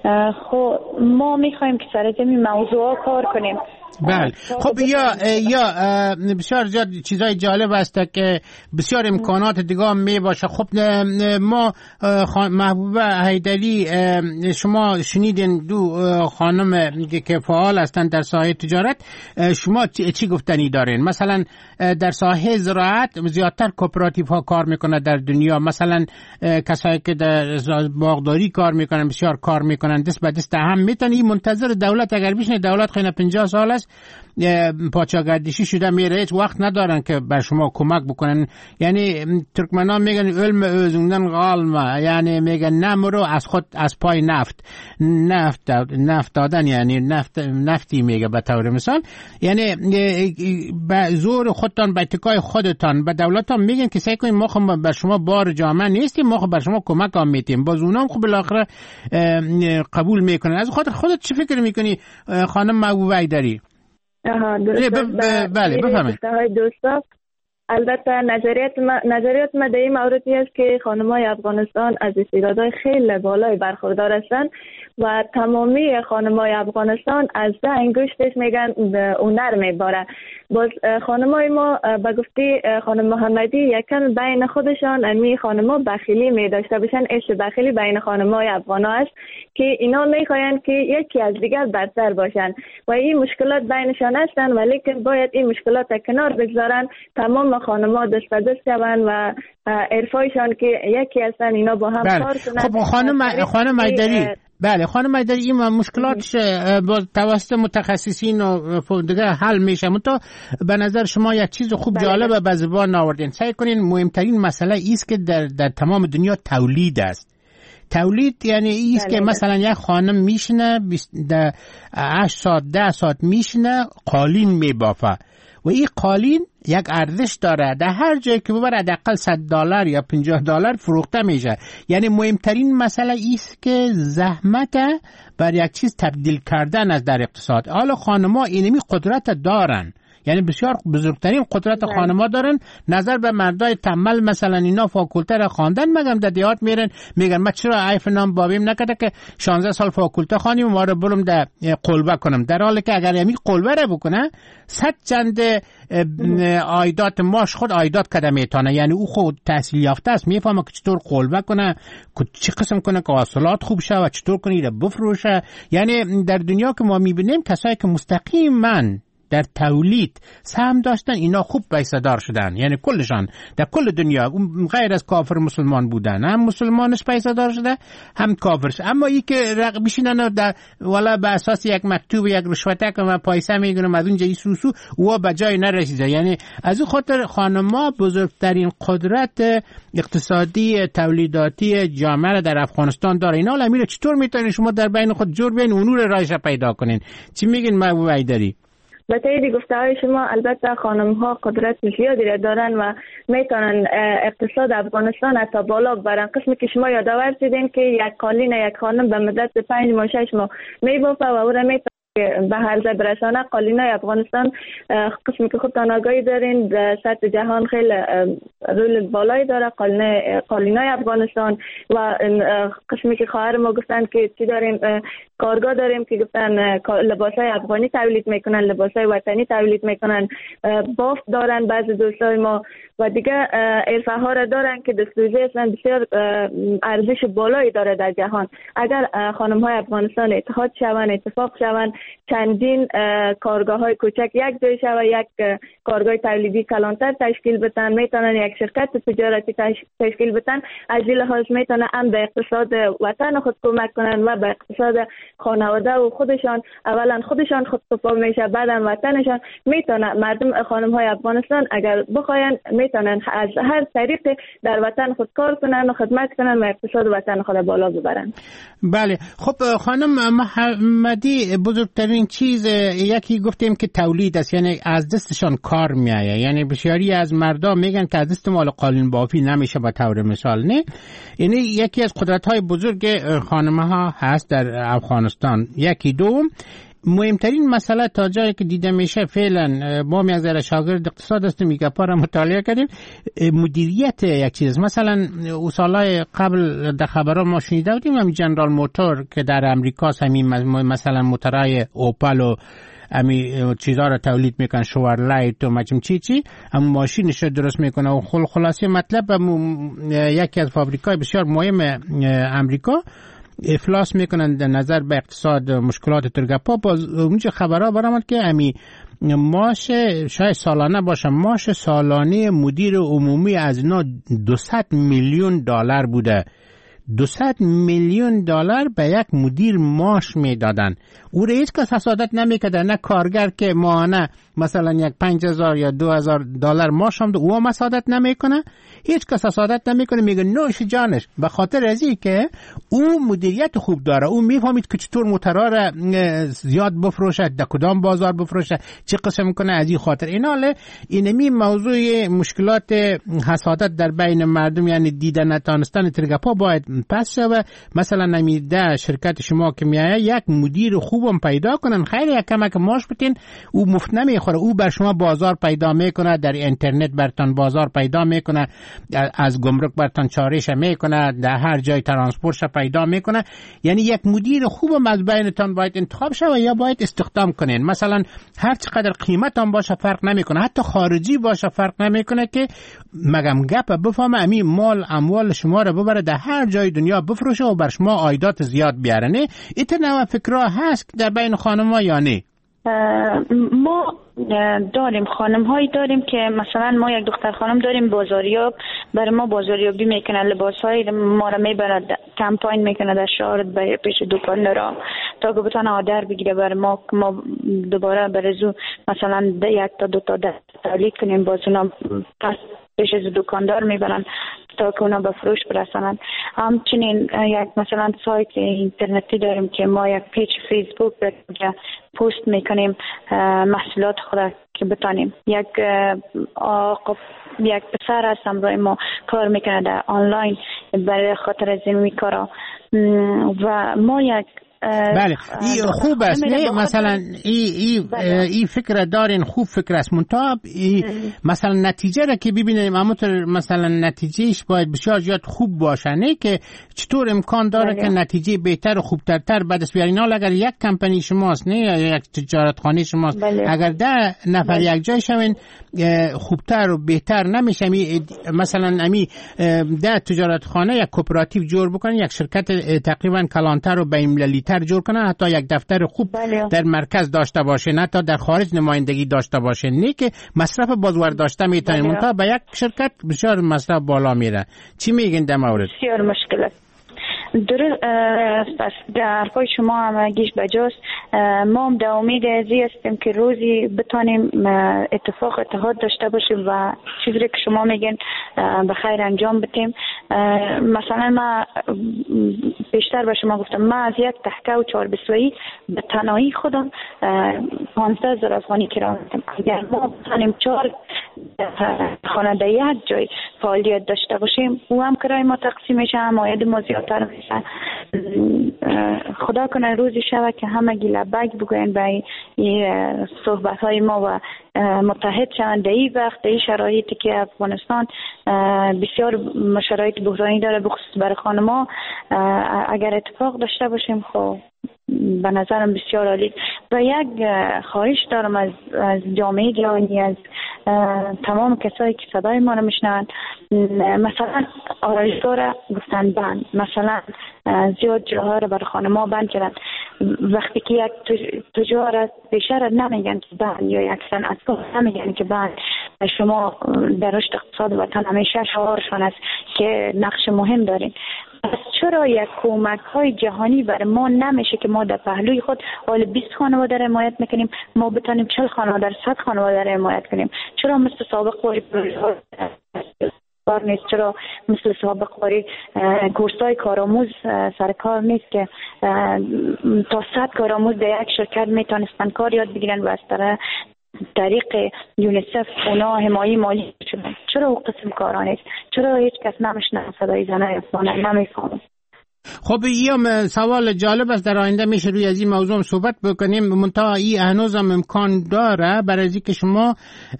خب ما میخوایم که سر زمین موضوع کار کنیم. بله خب یا یا بسیار زیاد چیزای جالب است که بسیار امکانات دیگه هم می باشه. خب ما محبوبه حیدری شما شنیدین دو خانم که فعال هستند در ساحه تجارت، شما چی گفتنی دارین؟ مثلا در ساحه زراعت زیادتر کوپراتیو ها کار میکنه در دنیا، مثلا کسایی که در باغداری کار میکنن بسیار کار میکنن، دست به دست هم میتونن. منتظر دولت اگر بشنه دولت خیلی پنجاه سال است پاچاگردشی شده میره، هیچ وقت ندارن که بر شما کمک بکنن. یعنی ترکمنان میگن علم özünden qalma، یعنی میگن نمرو از خود از پای نفت نفت نفت دادن، یعنی نفت نفتی میگه به طور مثال، یعنی به زور خودتان به اتکای خودتان به دولتان میگن که سعی کنید ما خب بر شما بار جامعه نیستیم، ما خب بر شما کمک هم میتیم. باز اونام خب بالاخره قبول میکنن. از خاطر خودت چه فکر میکنی خانم محبوبه حیدری؟ آها درسته. بله بفهمید. دوستا البته نظریات ما نظریات ما در این موردی است که خانم‌های افغانستان از استعدادهای خیلی بالای برخوردار هستند و تمامی خانم‌های افغانستان از ده انگشتش میگن هنر میباره. باز خانم‌های ما به گفته خانم محمدی یکم بین خودشان امی خانم‌ها بخیلی می داشته باشن، عشق بخیلی بین خانم‌های افغانا است که اینا میخواین که یکی از دیگر بدتر باشن و این مشکلات بینشان هستن، ولی که باید این مشکلات کنار بگذارن، تمام خانم‌ها دست به دست شوند و عرفایشان که یکی هستن اینا با هم کار کنن. خب خانم خانم حیدری بله خانم حیدری این مشکلاتش با توسط متخصصین و دیگه حل میشه. منتها به نظر شما یک چیز خوب جالبه به زبان آوردین. سعی کنین مهمترین مسئله ایست که در, در تمام دنیا تولید است. تولید یعنی ایست که مثلا یک خانم میشنه در هشت ساعت ده ساعت میشنه قالین میبافه و این قالین یک ارزش داره، در هر جایی که ببره حداقل صد دلار یا پنجاه دلار فروخته میشه. یعنی مهمترین مسئله ایست که زحمت بر یک چیز تبدیل کردن از در اقتصاد. حالا خانم‌ها اینمی قدرت دارن، یعنی بسیار بزرگترین قدرت خانم‌ها دارن نظر به مردای تنبل. مثلا اینا فاکولته را خواندن، مگم در دیهات میرن میگن ما چرا عیف نام بابیم نکرده که شانزده سال فاکولته خوانیم ما رو برم در قلبه کنم، در حالی که اگر یمی قلبه را بکنه صد چند آیدات ماش خود آیدات کده میتونه. یعنی او خود تحصیل یافته است، میفهمه که چطور قلبه کنه، چه قسم کنه که حاصلات خوب شه و چطور کنه ایره بفروشه. یعنی در دنیا که ما میبینیم کسایی که مستقیما در تولید سهم داشتن اینا خوب پیسه‌دار شدن، یعنی کلشان در کل دنیا غیر از کافر مسلمان بودن، هم مسلمانش پیسه‌دار شده هم کافرش. اما ای که رق بشینن در والا به اساس یک مکتوب یک رشوته که من پیسه میگیرم از اونجا ایسوسو و به جای نرسیده. یعنی از اون خاطر خانم‌ها بزرگترین قدرت اقتصادی تولیداتی جامعه در افغانستان داره. اینا حالا میره چطور میتونین شما در بین خود جور بین اونور رایش پیدا کنین؟ چی میگین محبوبه حیدری؟ به تایید گفته های شما البته خانم ها قدرت زیادی را دارن و میتونن اقتصاد افغانستان حتی بالا ببرن. قسمی که شما یادآور شدین که یک قالین یک خانم به مدت پنج ماه شش ماه میبافه و او را میتونه به هر برسانه. قالینای افغانستان قسمی که خودتان آگاهی دارین در سطح جهان خیلی رول بالایی داره قالینای قالینای افغانستان. و قسمی که خواهر ما گفتن که چی داریم، کارگاه داریم که گفتن لباسای افغانی تولید میکنن، لباسای وطنی تولید میکنن، بافت دارن بعض دوستای ما و دیگه عرفه ها را دارن که دستوزی اصلا بسیار ارزش بالایی داره در جهان. اگر خانم های افغانستان اتحاد شوند، اتفاق شوند، چندین کارگاه های کوچک یک جای شوند، یک کارگاه تولیدی کلانتر تشکیل بدن، میتونن یک شرکت تجارتی تشکیل بدن، از این لحاظ میتونن هم به اقتصاد وطن خود کمک کنن و به اقتصاد خانواده و خودشان. اولا خودشان خود سپاه میشه، بعدم وطنشان. میتونن مردم خانم های افغانستان اگر بخواین میتونن از هر طریق در وطن خود کار کنن و خدمت کنن و اقتصاد وطن خود بالا ببرن. بله خب خانم محمدی، بزرگترین چیز یکی گفتیم که تولید است، یعنی از دستشان کار میایه. یعنی بسیاری از مردم میگن که از دست مال قالین بافی نمیشه به طور مثال. نه، یعنی یکی از قدرت های بزرگ خانمه ها هست در افغانستان. یکی دوم مهمترین مسئله تا جایی که دیده میشه فعلا، ما یک ذره شاگرد اقتصاد هستیم، میگه پارا مطالعه کردیم، مدیریت یک چیز. مثلا سالهای قبل در خبرها ما شنیده بودیم همین جنرال موتور که در امریکا همین مثلا موتورای اوپل و امی چیزا رو تولید میکنن، شوارلایت و مچم چی چی، اما ماشینش رو درست میکنه. و خل خلاصه مطلب یکی از فابریکای بسیار مهم امریکا افلاس میکنن در نظر به اقتصاد مشکلات ترگپا. باز اونجا خبرها برآمد که امی معاش شاید سالانه باشه، معاش سالانه مدیر عمومی از اینا دویست میلیون دلار بوده. دویست میلیون دلار به یک مدیر معاش میدادن. او را هیچ کس حسادت نمیکرده، نه کارگر که ماهانه مثلا یک پنج هزار یا دو هزار دلار معاش هم او هم حسادت نمیکنه، هیچ کس حسادت نمیکنه، میگه نوش جانش. به خاطر ازی که او مدیریت خوب داره، او میفهمید که چطور موتورا را زیاد بفروشه، در کدام بازار بفروشه، چه قسم کنه. از این خاطر ایناله اینمی موضوع مشکلات حسادت در بین مردم، یعنی دیدن نتانستن ترگپا باید پس شوه. مثلا نمیده شرکت شما که میایه یک مدیر خوبم پیدا کنن، خیلی یک کمک معاش بتین، او مفت نمیخوره، او بر شما بازار پیدا میکنه، در اینترنت برتان بازار پیدا میکنه، از گمرک برتان چارش میکنه، در هر جای ترانسپورتش پیدا میکنه. یعنی یک مدیر خوبم از بینتان باید انتخاب شوه یا باید استخدام کنین. مثلا هر چقدر قیمت هم باشه فرق نمیکنه، حتی خارجی باشه فرق نمیکنه، که مگم گپ بفهمه امی مال اموال شما رو ببره در هر جای دنیا بفروشه و بر شما عایدات زیاد بیاره. نه ایت نوع فکرها هست در بین خانم‌ها یا نه؟ ما داریم خانم هایی داریم که مثلا ما یک دختر خانم داریم بازاریاب، برای ما بازاریابی میکنه، لباس های ما را میبرد کمپاین میکنه در شهر پیش دکان را تا که بتونه آدر بگیره برای ما، که ما دوباره برزو مثلا یک تا دو تا تولید کنیم، باز اونا پس پیش از دکاندار میبرن تا که اونا به فروش برسانن. همچنین یک مثلا سایت اینترنتی داریم که ما یک پیج فیسبوک که پست میکنیم محصولات خود که بتانیم. یک آقا یک پسر هست همراه ما کار میکنه در آنلاین برای خاطر از این کارا و ما یک بله ای خوب است. نه مثلا ای ای ای فکر دارین، خوب فکر است، منتها مثلا نتیجه را که ببینیم همونطور مثلا نتیجهش باید بسیار زیاد خوب باشه، نه که چطور امکان داره بله. که نتیجه بهتر و خوبتر تر بعد از بیارین. حالا اگر یک کمپانی شماست نه یا یک تجارتخانه شماست بله. اگر ده نفر بله. یک جای شوین خوبتر و بهتر نمیشه. مثلا امی ده تجارتخانه یک کوپراتیو جور بکنن، یک شرکت تقریبا کلانتر و بین‌المللی جور کنن، حتی یک دفتر خوب بله. در مرکز داشته باشه، نه تا در خارج نمایندگی داشته باشه، نه که مصرف بازار داشته میتونه بله. منتها به یک شرکت بسیار مصرف بالا میره. چی میگین در مورد؟ بسیار مشکل است. درست است. در پای شما همگیش بجاست. ما هم در امید ازی هستیم که روزی بتانیم اتفاق اتحاد داشته باشیم و چیزی که شما میگین به خیر انجام بدیم. مثلا ما بیشتر به شما گفتم، ما از یک تحقه و چهار بسویی به تنهایی خودم پانزده هزار افغانی کرایه میدم. اگر ما بتانیم چهار خانه در یک جای فعالیت داشته باشیم او هم کرای ما تقسیم میشه، هم عاید ما زیادتر میشه. خدا کنه روزی شود که همه گیله بگ بگوین به صحبت های ما و متحد شوند. در این وقت در این شرایطی که افغانستان بسیار شرایط بحرانی داره بخصوص برای خانما، اگر اتفاق داشته باشیم خب به نظرم بسیار عالی. و یک خواهش دارم از از جامعه جهانی، از تمام کسایی که صدای ما رو میشنوند، مثلا آرایشگاه را گفتن بند، مثلا زیاد جاها را برای خانما بند کردن. وقتی که یک تجار بیشتر نمیگن که بند یا یک صنعتگاه نمیگن که بند، شما در رشد اقتصاد وطن همیشه شعارشان است که نقش مهم دارین. پس چرا یک کمک های جهانی برای ما نمیشه که ما در پهلوی خود حال بیست خانواده را حمایت میکنیم، ما بتانیم چهل خانواده را صد خانواده را حمایت کنیم؟ چرا مثل سابق باری کار نیست؟ چرا مثل سابق باری کورسای کارآموز سرکار نیست که تا صد کارآموز در یک شرکت میتونستن کار یاد بگیرن و از طرح طریق یونیسف اونا حمایه مالی شدن؟ چرا او قسم کارا نیست؟ چرا هیچ کس نمیشنه صدای زنای افغان نمیفهمه؟ خب این سوال جالب است، در آینده میشه روی از این موضوع صحبت بکنیم. منتها این هنوز هم امکان داره برای از که شما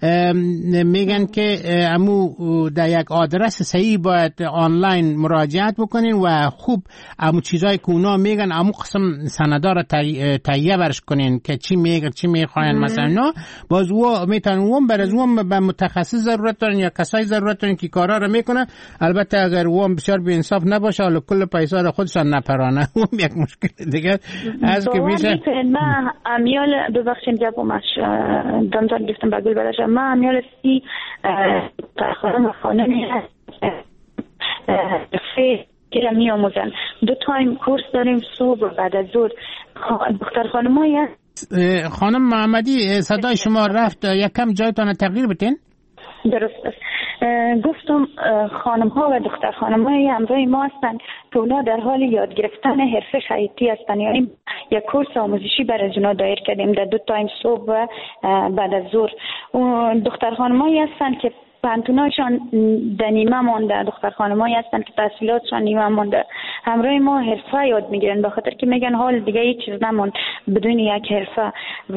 میگن که امو در یک آدرس صحیح باید آنلاین مراجعت بکنین و خوب امو چیزایی که اونا میگن امو قسم سندا را تهیه برش کنین که چی میگن چی میخواین. مثلا نه باز و میتونن برای و به متخصص ضرورت دارن یا کسای ضرورت دارن که کارا را میکنن. البته اگر و بسیار بی انصاف نباشه حالا کل پیسا خودشان نپرانه اون یک مشکل دیگه از که میشه. من امیال ببخشید جوابمش دمتان گفتم بگل بداشم. من امیال سی تخارم خانمی هست فی که می آموزن. دو تایم کورس داریم صبح و بعد از ظهر. دختر خانم های هست. خانم محمدی صدای شما رفت، یکم جایتان تغییر بتین؟ درست است. گفتم خانم ها و دختر خانم های همراه ما هستند که اونا در حال یاد گرفتن حرفه خیاطی هستند. یعنی یک کورس آموزشی برای اونا دایر کردیم در دو تایم صبح و بعد از ظهر. دختر خانم هایی هستند که پانتوناشان در نیمه مانده، دختر خانمایی هستن که تحصیلاتشان نیمه مانده، همراه ما حرفه یاد میگیرن، به خاطر که میگن حال دیگه هیچ چیز نموند بدون یک حرفه. و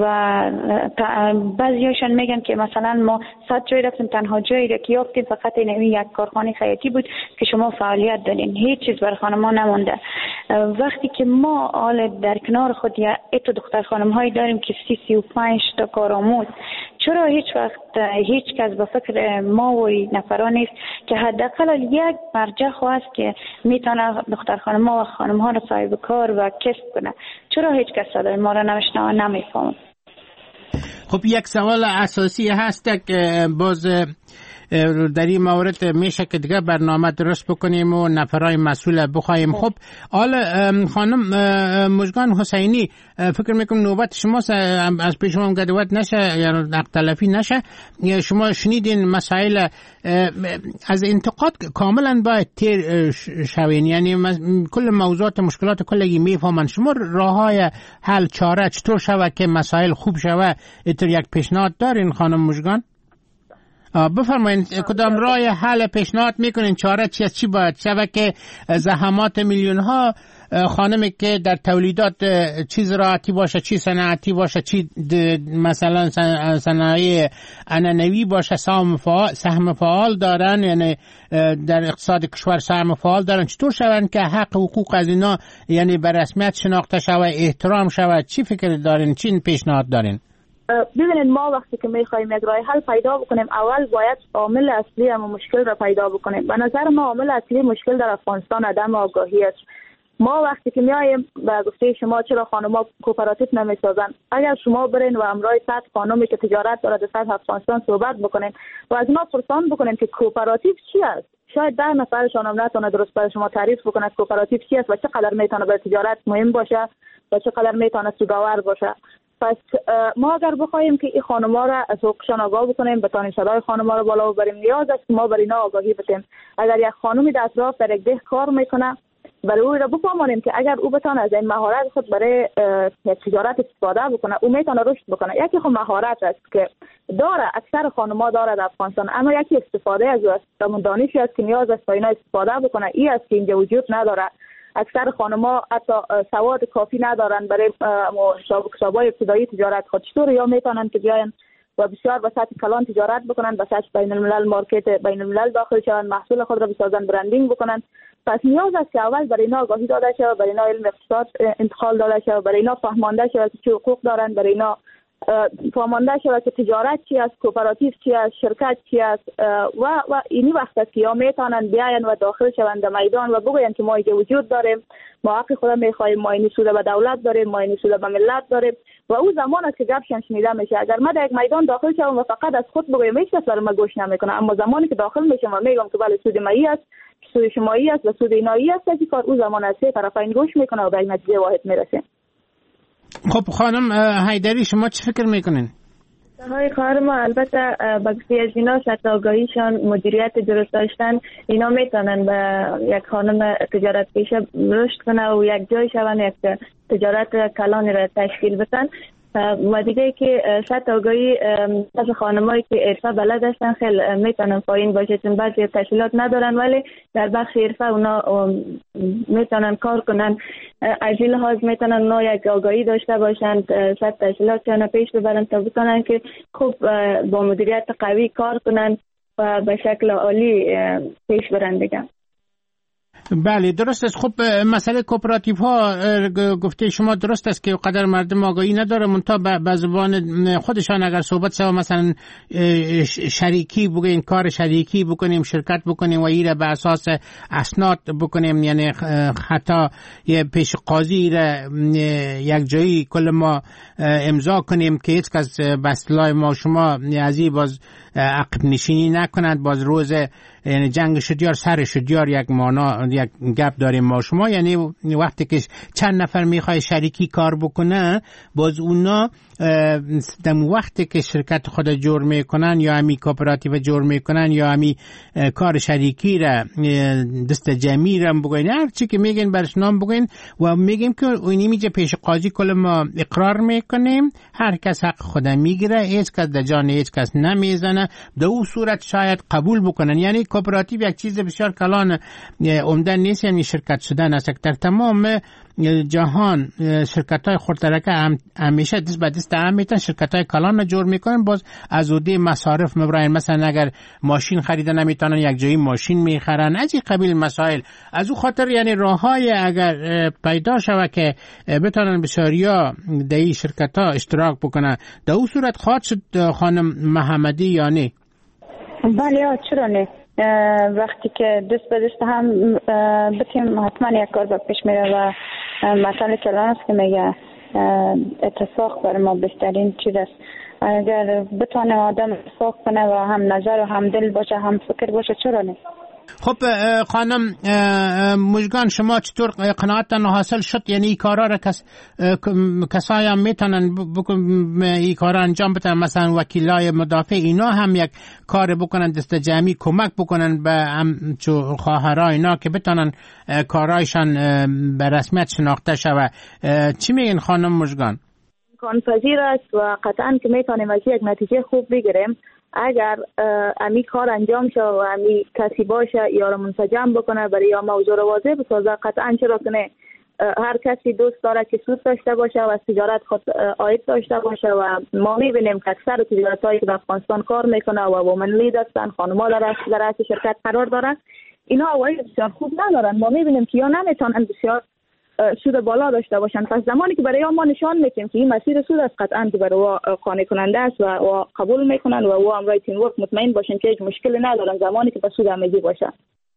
بعضیاشان میگن که مثلا ما صد جای رفتیم تنها جایی را که یافتیم فقط این یک کارخانه خیاطی بود که شما فعالیت دادین، هیچ چیز برای خانم‌ها نمونده. وقتی که ما حال در کنار خود یا اتو دختر خانم‌هایی داریم که سی سی و پنج تا کارآموز، چرا هیچ وقت هیچ کس به فکر ما و نفران نیست که حداقل یک مرجع خواست که میتونه دختر خانم‌ها و خانم‌ها رو صاحب کار و کسب کنه؟ چرا هیچ کس صدای ما رو نمیشنه و نمیفهمه؟ خب یک سوال اساسی هست که باز در این مورد میشه که دیگه برنامه درست بکنیم و نفرای مسئول بخوایم. خب حالا خانم مژگان حسینی، فکر میکنم نوبت شما از پیش شما گدوت نشه یا نقد تلفی نشه. شما شنیدین مسائل از انتقاد کاملا باید تیر شوین، یعنی کل موضوعات مشکلات کلگی میفهمن. شما راه های حل چاره چطور شود که مسائل خوب شود؟ اتر یک پیشنهاد دارین خانم مژگان؟ بفرمایید کدام راه حل پیشنهاد میکنین؟ چاره چی چی باید شود که زحمات میلیون ها خانمی که در تولیدات چی زراعتی باشه، چی صنعتی باشه، چی مثلا صنایع عنعنوی باشه سهم فعال سهم فعال دارن، یعنی در اقتصاد کشور سهم فعال دارن، چطور شون که حق حقوق از اینا یعنی به رسمیت شناخته شود، احترام شود؟ چی فکر دارین؟ چی پیشنهاد دارین؟ ببینید، ما وقتی که میخوایم یک راه حل پیدا بکنیم اول باید عامل اصلی هم مشکل را پیدا بکنیم. به نظر ما عامل اصلی مشکل در افغانستان عدم آگاهی است. ما وقتی که میایم به گفته شما چرا خانم‌ها کوپراتیو نمیسازن، اگر شما برین و همراه صد خانمی که تجارت داره در سطح افغانستان صحبت بکنین و از ما پرسان بکنین که کوپراتیو چی است، شاید ده نفرشان هم نتونه درست برای شما تعریف بکنه کوپراتیو چی است و چقدر میتونه برای تجارت مهم باشه و چقدر میتونه سودآور باشه. پس ما اگر بخوایم که این خانم‌ها را از حقوقشان آگاه بکنیم، بتانیم صدای خانم‌ها را بالا ببریم، نیاز است که ما بر اینا آگاهی بدیم. اگر یک خانمی در اطراف در یک ده کار میکنه برای او را بفهمانیم که اگر او بتونه از این مهارت خود برای تجارت استفاده بکنه، او میتونه رشد بکنه. یکی خود مهارت است که داره، اکثر خانم‌ها داره در افغانستان، اما یکی استفاده از او است، همون دانشی است که نیاز است تا اینا استفاده بکنه. این است که اینجا وجود نداره. اکثر خانم‌ها حتی سواد کافی ندارن برای حساب‌های ابتدایی تجارت خود. چطور یا میتونن که بیاین و بسیار به سطح کلان تجارت بکنن، به سطح بین الملل مارکت بین الملل داخل شوند، محصول خود را بسازن، برندینگ بکنن. پس نیاز است که اول برای اینا آگاهی داده شود، برای اینا علم اقتصاد انتقال داده شود، برای اینا فهمانده شود که چه حقوق دارن، برای اینا فهمانده شود که تجارت چی است، کوپراتیو چی است، شرکت چی است و و اینی وقت است که یا میتونن بیاین و داخل شوند در میدان و بگوین که ما اینجا وجود داریم، ما حق خود میخوایم، ما این سود به دولت داریم، ما این سود به ملت داریم. و او زمان است که گپشن شنیده میشه. اگر ما در یک میدان داخل شوم و فقط از خود بگویم هیچ کس برای ما گوش نمیکنه، اما زمانی که داخل میشم و میگم که بله سود مایی است، سود شمایی است و سود اینایی است، که کار او زمان است طرفین گوش میکنه و به یک نتیجه واحد میرسه. خب خانم حیدری، شما چه فکر میکنین؟ های کار ما البته بخشی از اینا سطح آگاهیشان، مدیریت درست داشتن، اینا میتونن به یک خانم تجارت پیشه رشد کنه و یک جای شون یک تجارت کلانی را تشکیل بدن. و دیگه که سطح آگاهی از خانمایی که حرفه بلد هستن خیلی میتونن پایین باشه، چون بعضی تحصیلات ندارن ولی در بخش حرفه اونا میتونن کار کنن. از این لحاظ میتونن اونا یک آگاهی داشته باشند، سطح تحصیلاتشان پیش ببرن تا بتونن که خوب با مدیریت قوی کار کنن و به شکل عالی پیش برن دیگه. بله درست است. خب مسئله کوپراتیو ها گفته شما درست است که قدر مردم آگاهی نداره، منتها به زبان خودشان اگر صحبت شود مثلا شریکی بگیم، کار شریکی بکنیم، شرکت بکنیم و ایره به اساس اسناد بکنیم، یعنی خطا یه پیش قاضی را یک جایی کل ما امضا کنیم که هیچ کس به اصطلاح ما شما ازی باز عقب نشینی نکنند، باز روز یعنی جنگ شدیار سر شدیار یک مانا یک گپ داریم ما شما، یعنی وقتی که چند نفر میخوای شریکی کار بکنه باز اونا در وقتی که شرکت خود جور میکنن یا همی کوپراتیو جور میکنن یا همی کار شریکی را دست جمعی را بگوین، هر چی که میگن برش نام بگوین و میگیم که اونی میجه پیش قاضی کل ما اقرار میکنیم، هر کس حق خود میگیره، هیچ کس در جان هیچ کس نمیزنه، در اون صورت شاید قبول بکنن. یعنی کوپراتیو یک چیز بسیار کلان عمده نیست، یعنی شرکت شدن است. در تمام جهان شرکت های خردترکه هم همیشه دست به دست هم میتن شرکت های کلان جور میکنن، باز از عهده مصارف مبراین، مثلا اگر ماشین خریده نمیتونن یک جایی ماشین میخرن، از این قبیل مسائل. از او خاطر یعنی راه های اگر پیدا شود که بتونن بسیاریا در این شرکت ها اشتراک بکنن، در اون صورت خواهد شد خانم محمدی یا نه؟ بله چرا نه، وقتی که دست به دست هم بتیم حتما یک کار به پیش میره و مسئله کلان است که میگه اتفاق برای ما بهترین چیز است. اگر بتونه آدم اتفاق کنه و هم نظر و هم دل باشه هم فکر باشه چرا نه. خب خانم مژگان، شما چطور قناعتتان حاصل شد؟ یعنی این کارا را کس کسایی هم میتونن این کارا انجام بدن، مثلا وکیلای مدافع اینا هم یک کار بکنن، دست جمعی کمک بکنن به همچو خواهرای اینا که بتونن کارایشان به رسمیت شناخته شود. چی میگین خانم مژگان؟ امکان پذیر است و قطعا که میتونیم از یک نتیجه خوب بگیریم اگر امی کار انجام شد و امی کسی باشه یا را منسجم بکنه برای یا موضوع رو واضح بسازه. قطعا چرا کنه هر کسی دوست داره که سود داشته باشه و از تجارت خود عاید داشته باشه و ما میبینیم که اکثر تجارت هایی که در افغانستان کار میکنه و وومن لید هستن، خانم‌ها در رأس شرکت قرار دارن، اینا عواید بسیار خوب ندارن. ما میبینیم که یا نمیتونن بسیار سود بالا داشته باشن. پس زمانی که برای ما نشان میدیم که این مسیر سود است، قطعا که برای قانع کننده است و قبول میکنن و او هم رای تیم ورک مطمئن باشن که هیچ مشکلی ندارن زمانی که به سود همگی باشه.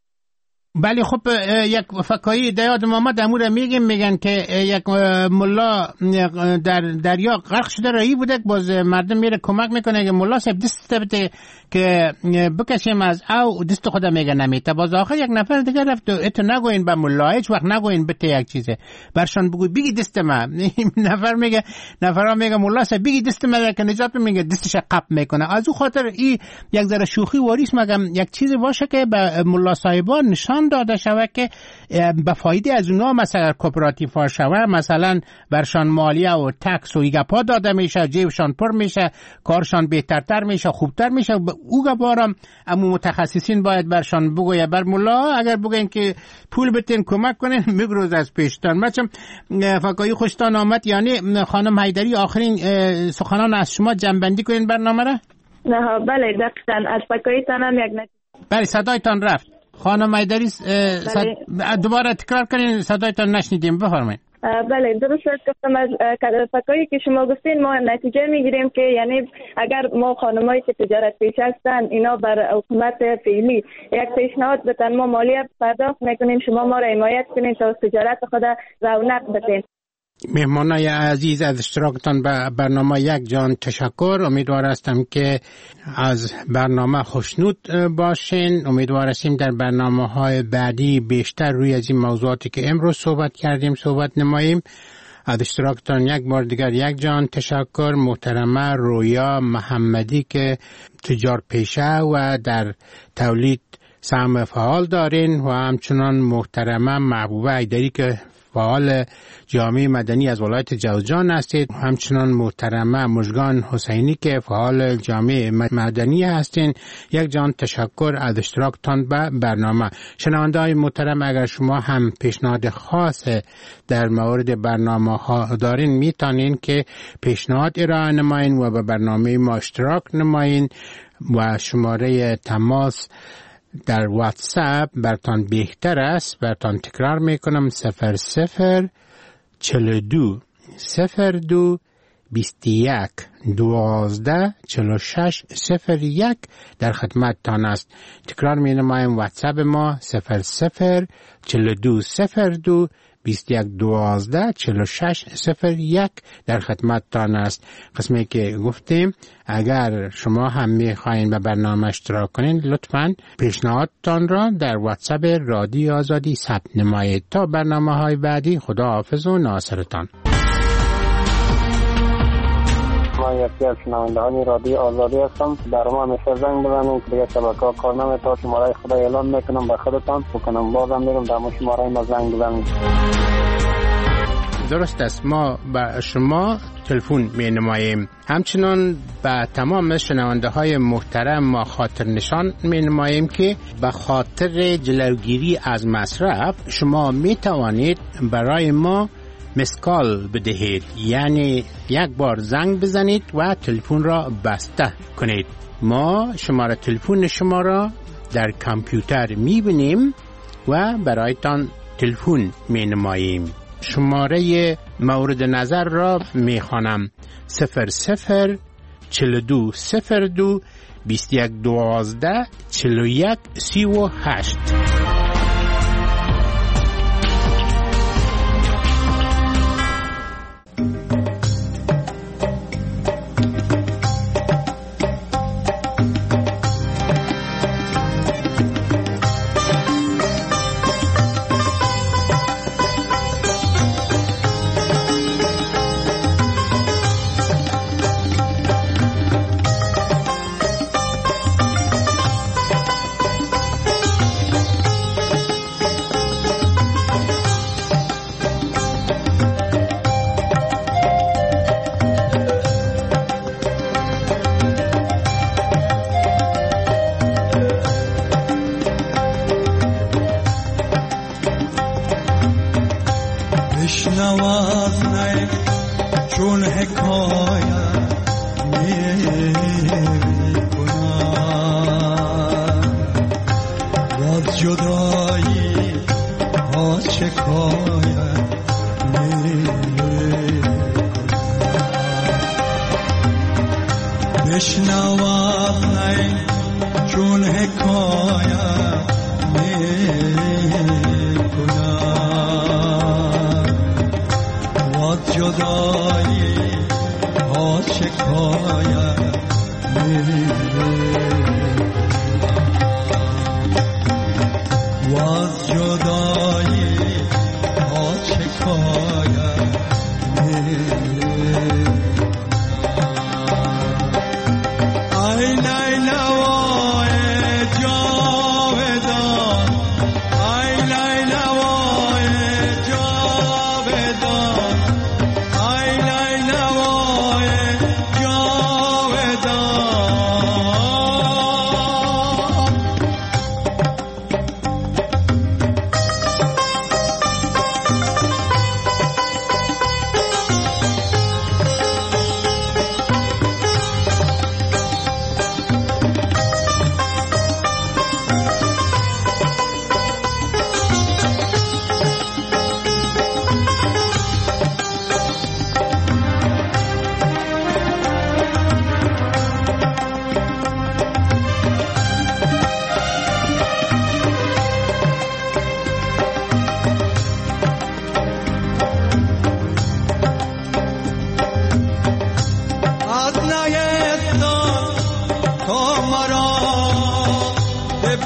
بله خب یک فکایی دیاد ما دمور میگیم میگن که یک ملا در دریا غرق شده رایی بوده، باز مردم میره کمک میکنه که ملا صاحب دست بده که بکشیم از او دست خود میگه نمیته، باز آخر یک نفر دیگه رفت اتو نگوین به ملا، هیچ وقت نگوین بته یک چیزه برشان بگوی بگی دست ما. نفر میگه نفرها میگه ملا صاحب بگی دست ما که نجات میگه دستش قپ میکنه. از او خاطر این یک ذره شوخی واریس مگم یک چیزی باشه که به ملا صاحبان نشان انجام داده شود که به فایده از اونا مثلا کوپراتیو ها شود، مثلا برشان مالیه و تکس و ایگپا داده میشه، جیبشان پر میشه، کارشان بهترتر میشه، خوبتر میشه. او گبارم امو متخصصین باید برشان بگویه. بر ملا اگر بگین که پول بتین کمک کنین میگروز از پیشتان. بچم فکایی خوشتان آمد. یعنی خانم حیدری آخرین سخنان از شما جنبندی کنین برنامه را. نه بله دقیقاً از فکاییتان هم یک نتیجه. بله صدایتان رفت خانم حیدری. صد... دوباره تکرار کنین صدایتان نشنیدیم. بفرمایید. بله درست گفتم. از فکایی که شما گفتین ما نتیجه میگیریم که یعنی اگر ما خانمایی که تجارت پیش هستن اینا بر حکومت فعلی یک پیشنهاد بتن ما مالیه پرداخت میکنیم، شما ما را حمایت کنین تا تجارت خود رونق بدین. مهمانای عزیز از اشتراکتان به برنامه یک جان تشکر. امیدوار هستم که از برنامه خوشنود باشین. امیدوار هستیم در برنامه های بعدی بیشتر روی از این موضوعاتی که امروز صحبت کردیم صحبت نماییم. از اشتراکتان یک بار دیگر یک جان تشکر. محترمه رویا محمدی که تجار پیشه و در تولید سهم فعال دارین و همچنان محترمه محبوبه حیدری که فعال جامعه مدنی از ولایت جوزجان هستید. همچنان محترمه مژگان حسینی که فعال جامعه مدنی هستین. یک جان تشکر از اشتراکتان به برنامه. شنونده های محترم اگر شما هم پیشنهاد خاص در مورد برنامه ها دارین میتونین که پیشنهاد ارائه نمایین و به برنامه ما اشتراک نمایین و شماره تماس در واتساپ برتان بهتر است. برتان تکرار میکنم صفر صفر چل دو صفر دو بیست یک دوازده چل و شش صفر یک در خدمت تان است. تکرار می نمایم واتساپ ما صفر صفر چل دو صفر دو بیست یک دوازده چل و شش صفر یک در خدمت تان است. قسمی که گفتیم اگر شما هم می خواهید به برنامه اشتراک کنین لطفاً پیشنهادتان را در واتساپ رادیو آزادی ثبت نمایید. تا برنامه های بعدی خدا حافظ و ناصرتان. ما یکی از شنوندگان رادیو آزادی هستم. در ما همیشه زنگ بزنید که دیگه شبکه ها کار نمی‌کنه. شماره خدا اعلان میکنم به خودتان بکنم بازم میرم در ما شماره ما زنگ بزنید. درست است. ما به شما تلفن می نماییم. همچنان به تمام شنونده های محترم ما خاطر نشان می نماییم که به خاطر جلوگیری از مصرف شما می توانید برای ما مسکال بدهید، یعنی یک بار زنگ بزنید و تلفن را بسته کنید. ما شماره تلفن شما را در کامپیوتر می بینیم و برایتان تلفن می نماییم. شماره مورد نظر را می خوانم صفر صفر چل دو صفر دو بیست یک دوازده چل و یک سی و هشت. I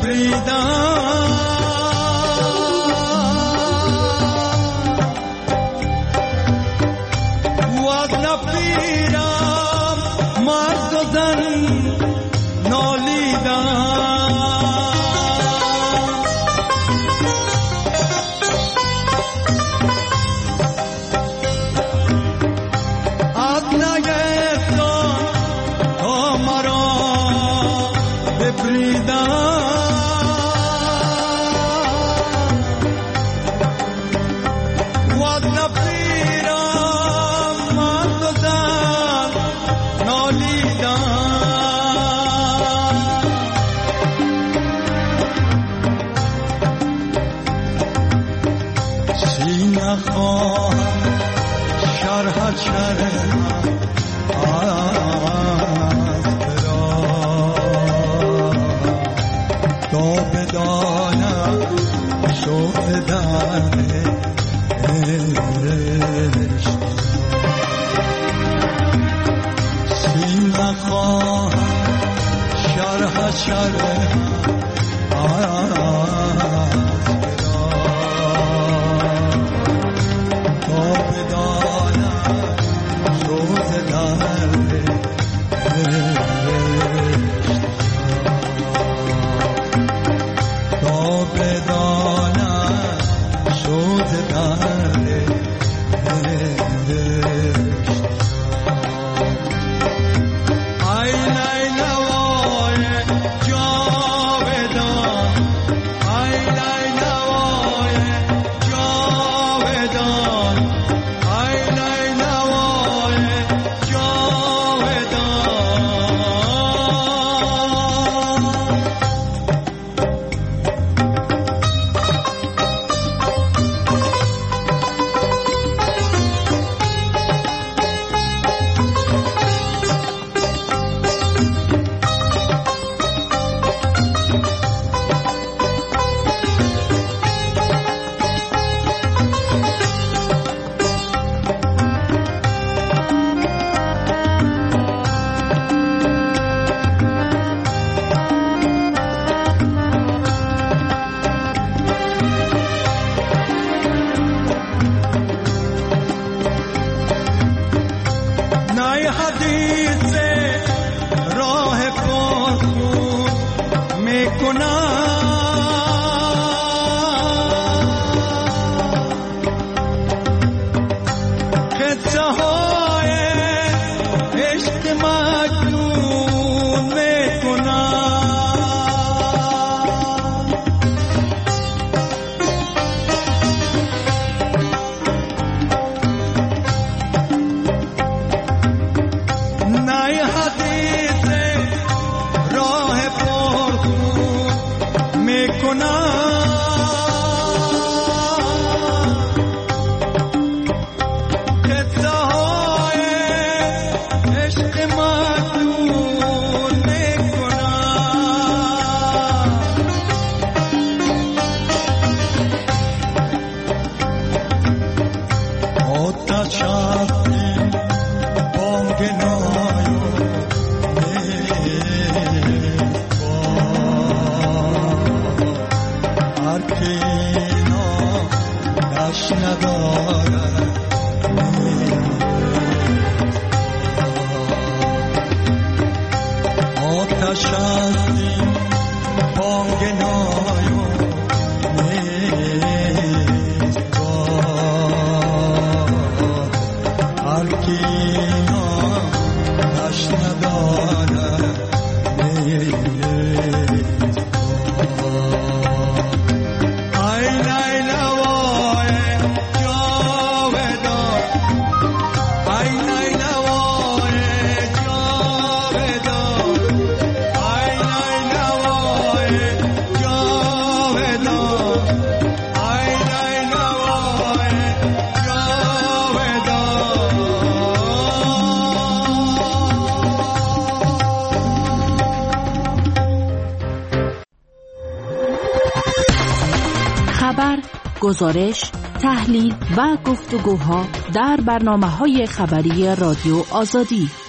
گزارش، تحلیل و گفتگوها در برنامه‌های خبری رادیو آزادی.